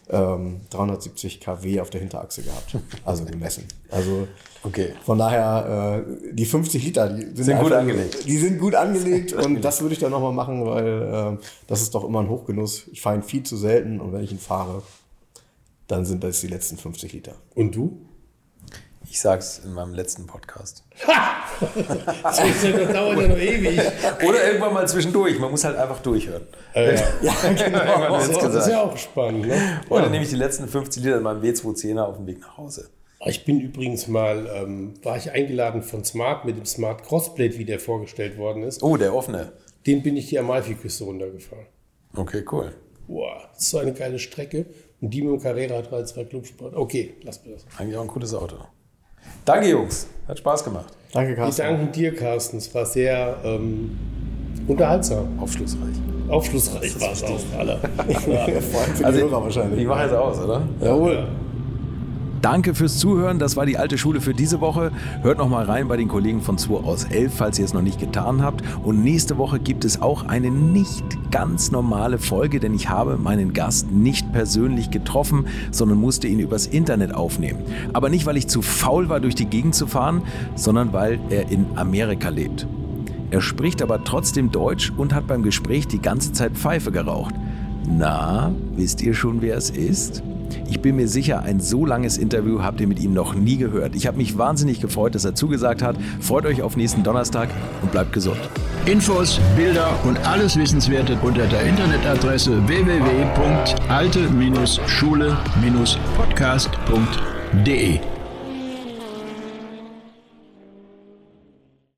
370 kW auf der Hinterachse gehabt, also gemessen. Also von daher, die 50 Liter, die sind gut angelegt. Die sind gut angelegt und das würde ich dann nochmal machen, weil das ist doch immer ein Hochgenuss. Ich fahre ihn viel zu selten und wenn ich ihn fahre, dann sind das die letzten 50 Liter. Und du? Ich sag's in meinem letzten Podcast. Das dauert ja noch ewig. Oder irgendwann mal zwischendurch. Man muss halt einfach durchhören. Ja, genau. Das ist ja auch spannend. Ne? Heute nehme ich die letzten 50 Liter in meinem W210er auf dem Weg nach Hause. Ich bin übrigens mal, war ich eingeladen von Smart mit dem Smart Crossblade, wie der vorgestellt worden ist. Oh, der offene. Den bin ich die Amalfiküste runtergefahren. Okay, cool. Boah, das ist so eine geile Strecke. Und die mit dem Carrera 3.2 Clubsport. Okay, lass mir das. Eigentlich auch ein cooles Auto. Danke, Jungs. Hat Spaß gemacht. Danke, Carsten. Ich danke dir, Carsten. Es war sehr unterhaltsam. Aufschlussreich. Aufschlussreich war es auch, Alter. Vor allem für die Hörer wahrscheinlich. Ich mache jetzt aus, oder? Jawohl. Danke fürs Zuhören. Das war die alte Schule für diese Woche. Hört noch mal rein bei den Kollegen von 2 aus 11, falls ihr es noch nicht getan habt. Und nächste Woche gibt es auch eine nicht ganz normale Folge, denn ich habe meinen Gast nicht persönlich getroffen, sondern musste ihn übers Internet aufnehmen. Aber nicht, weil ich zu faul war, durch die Gegend zu fahren, sondern weil er in Amerika lebt. Er spricht aber trotzdem Deutsch und hat beim Gespräch die ganze Zeit Pfeife geraucht. Na, wisst ihr schon, wer es ist? Ich bin mir sicher, ein so langes Interview habt ihr mit ihm noch nie gehört. Ich habe mich wahnsinnig gefreut, dass er zugesagt hat. Freut euch auf nächsten Donnerstag und bleibt gesund. Infos, Bilder und alles Wissenswerte unter der Internetadresse www.alte-schule-podcast.de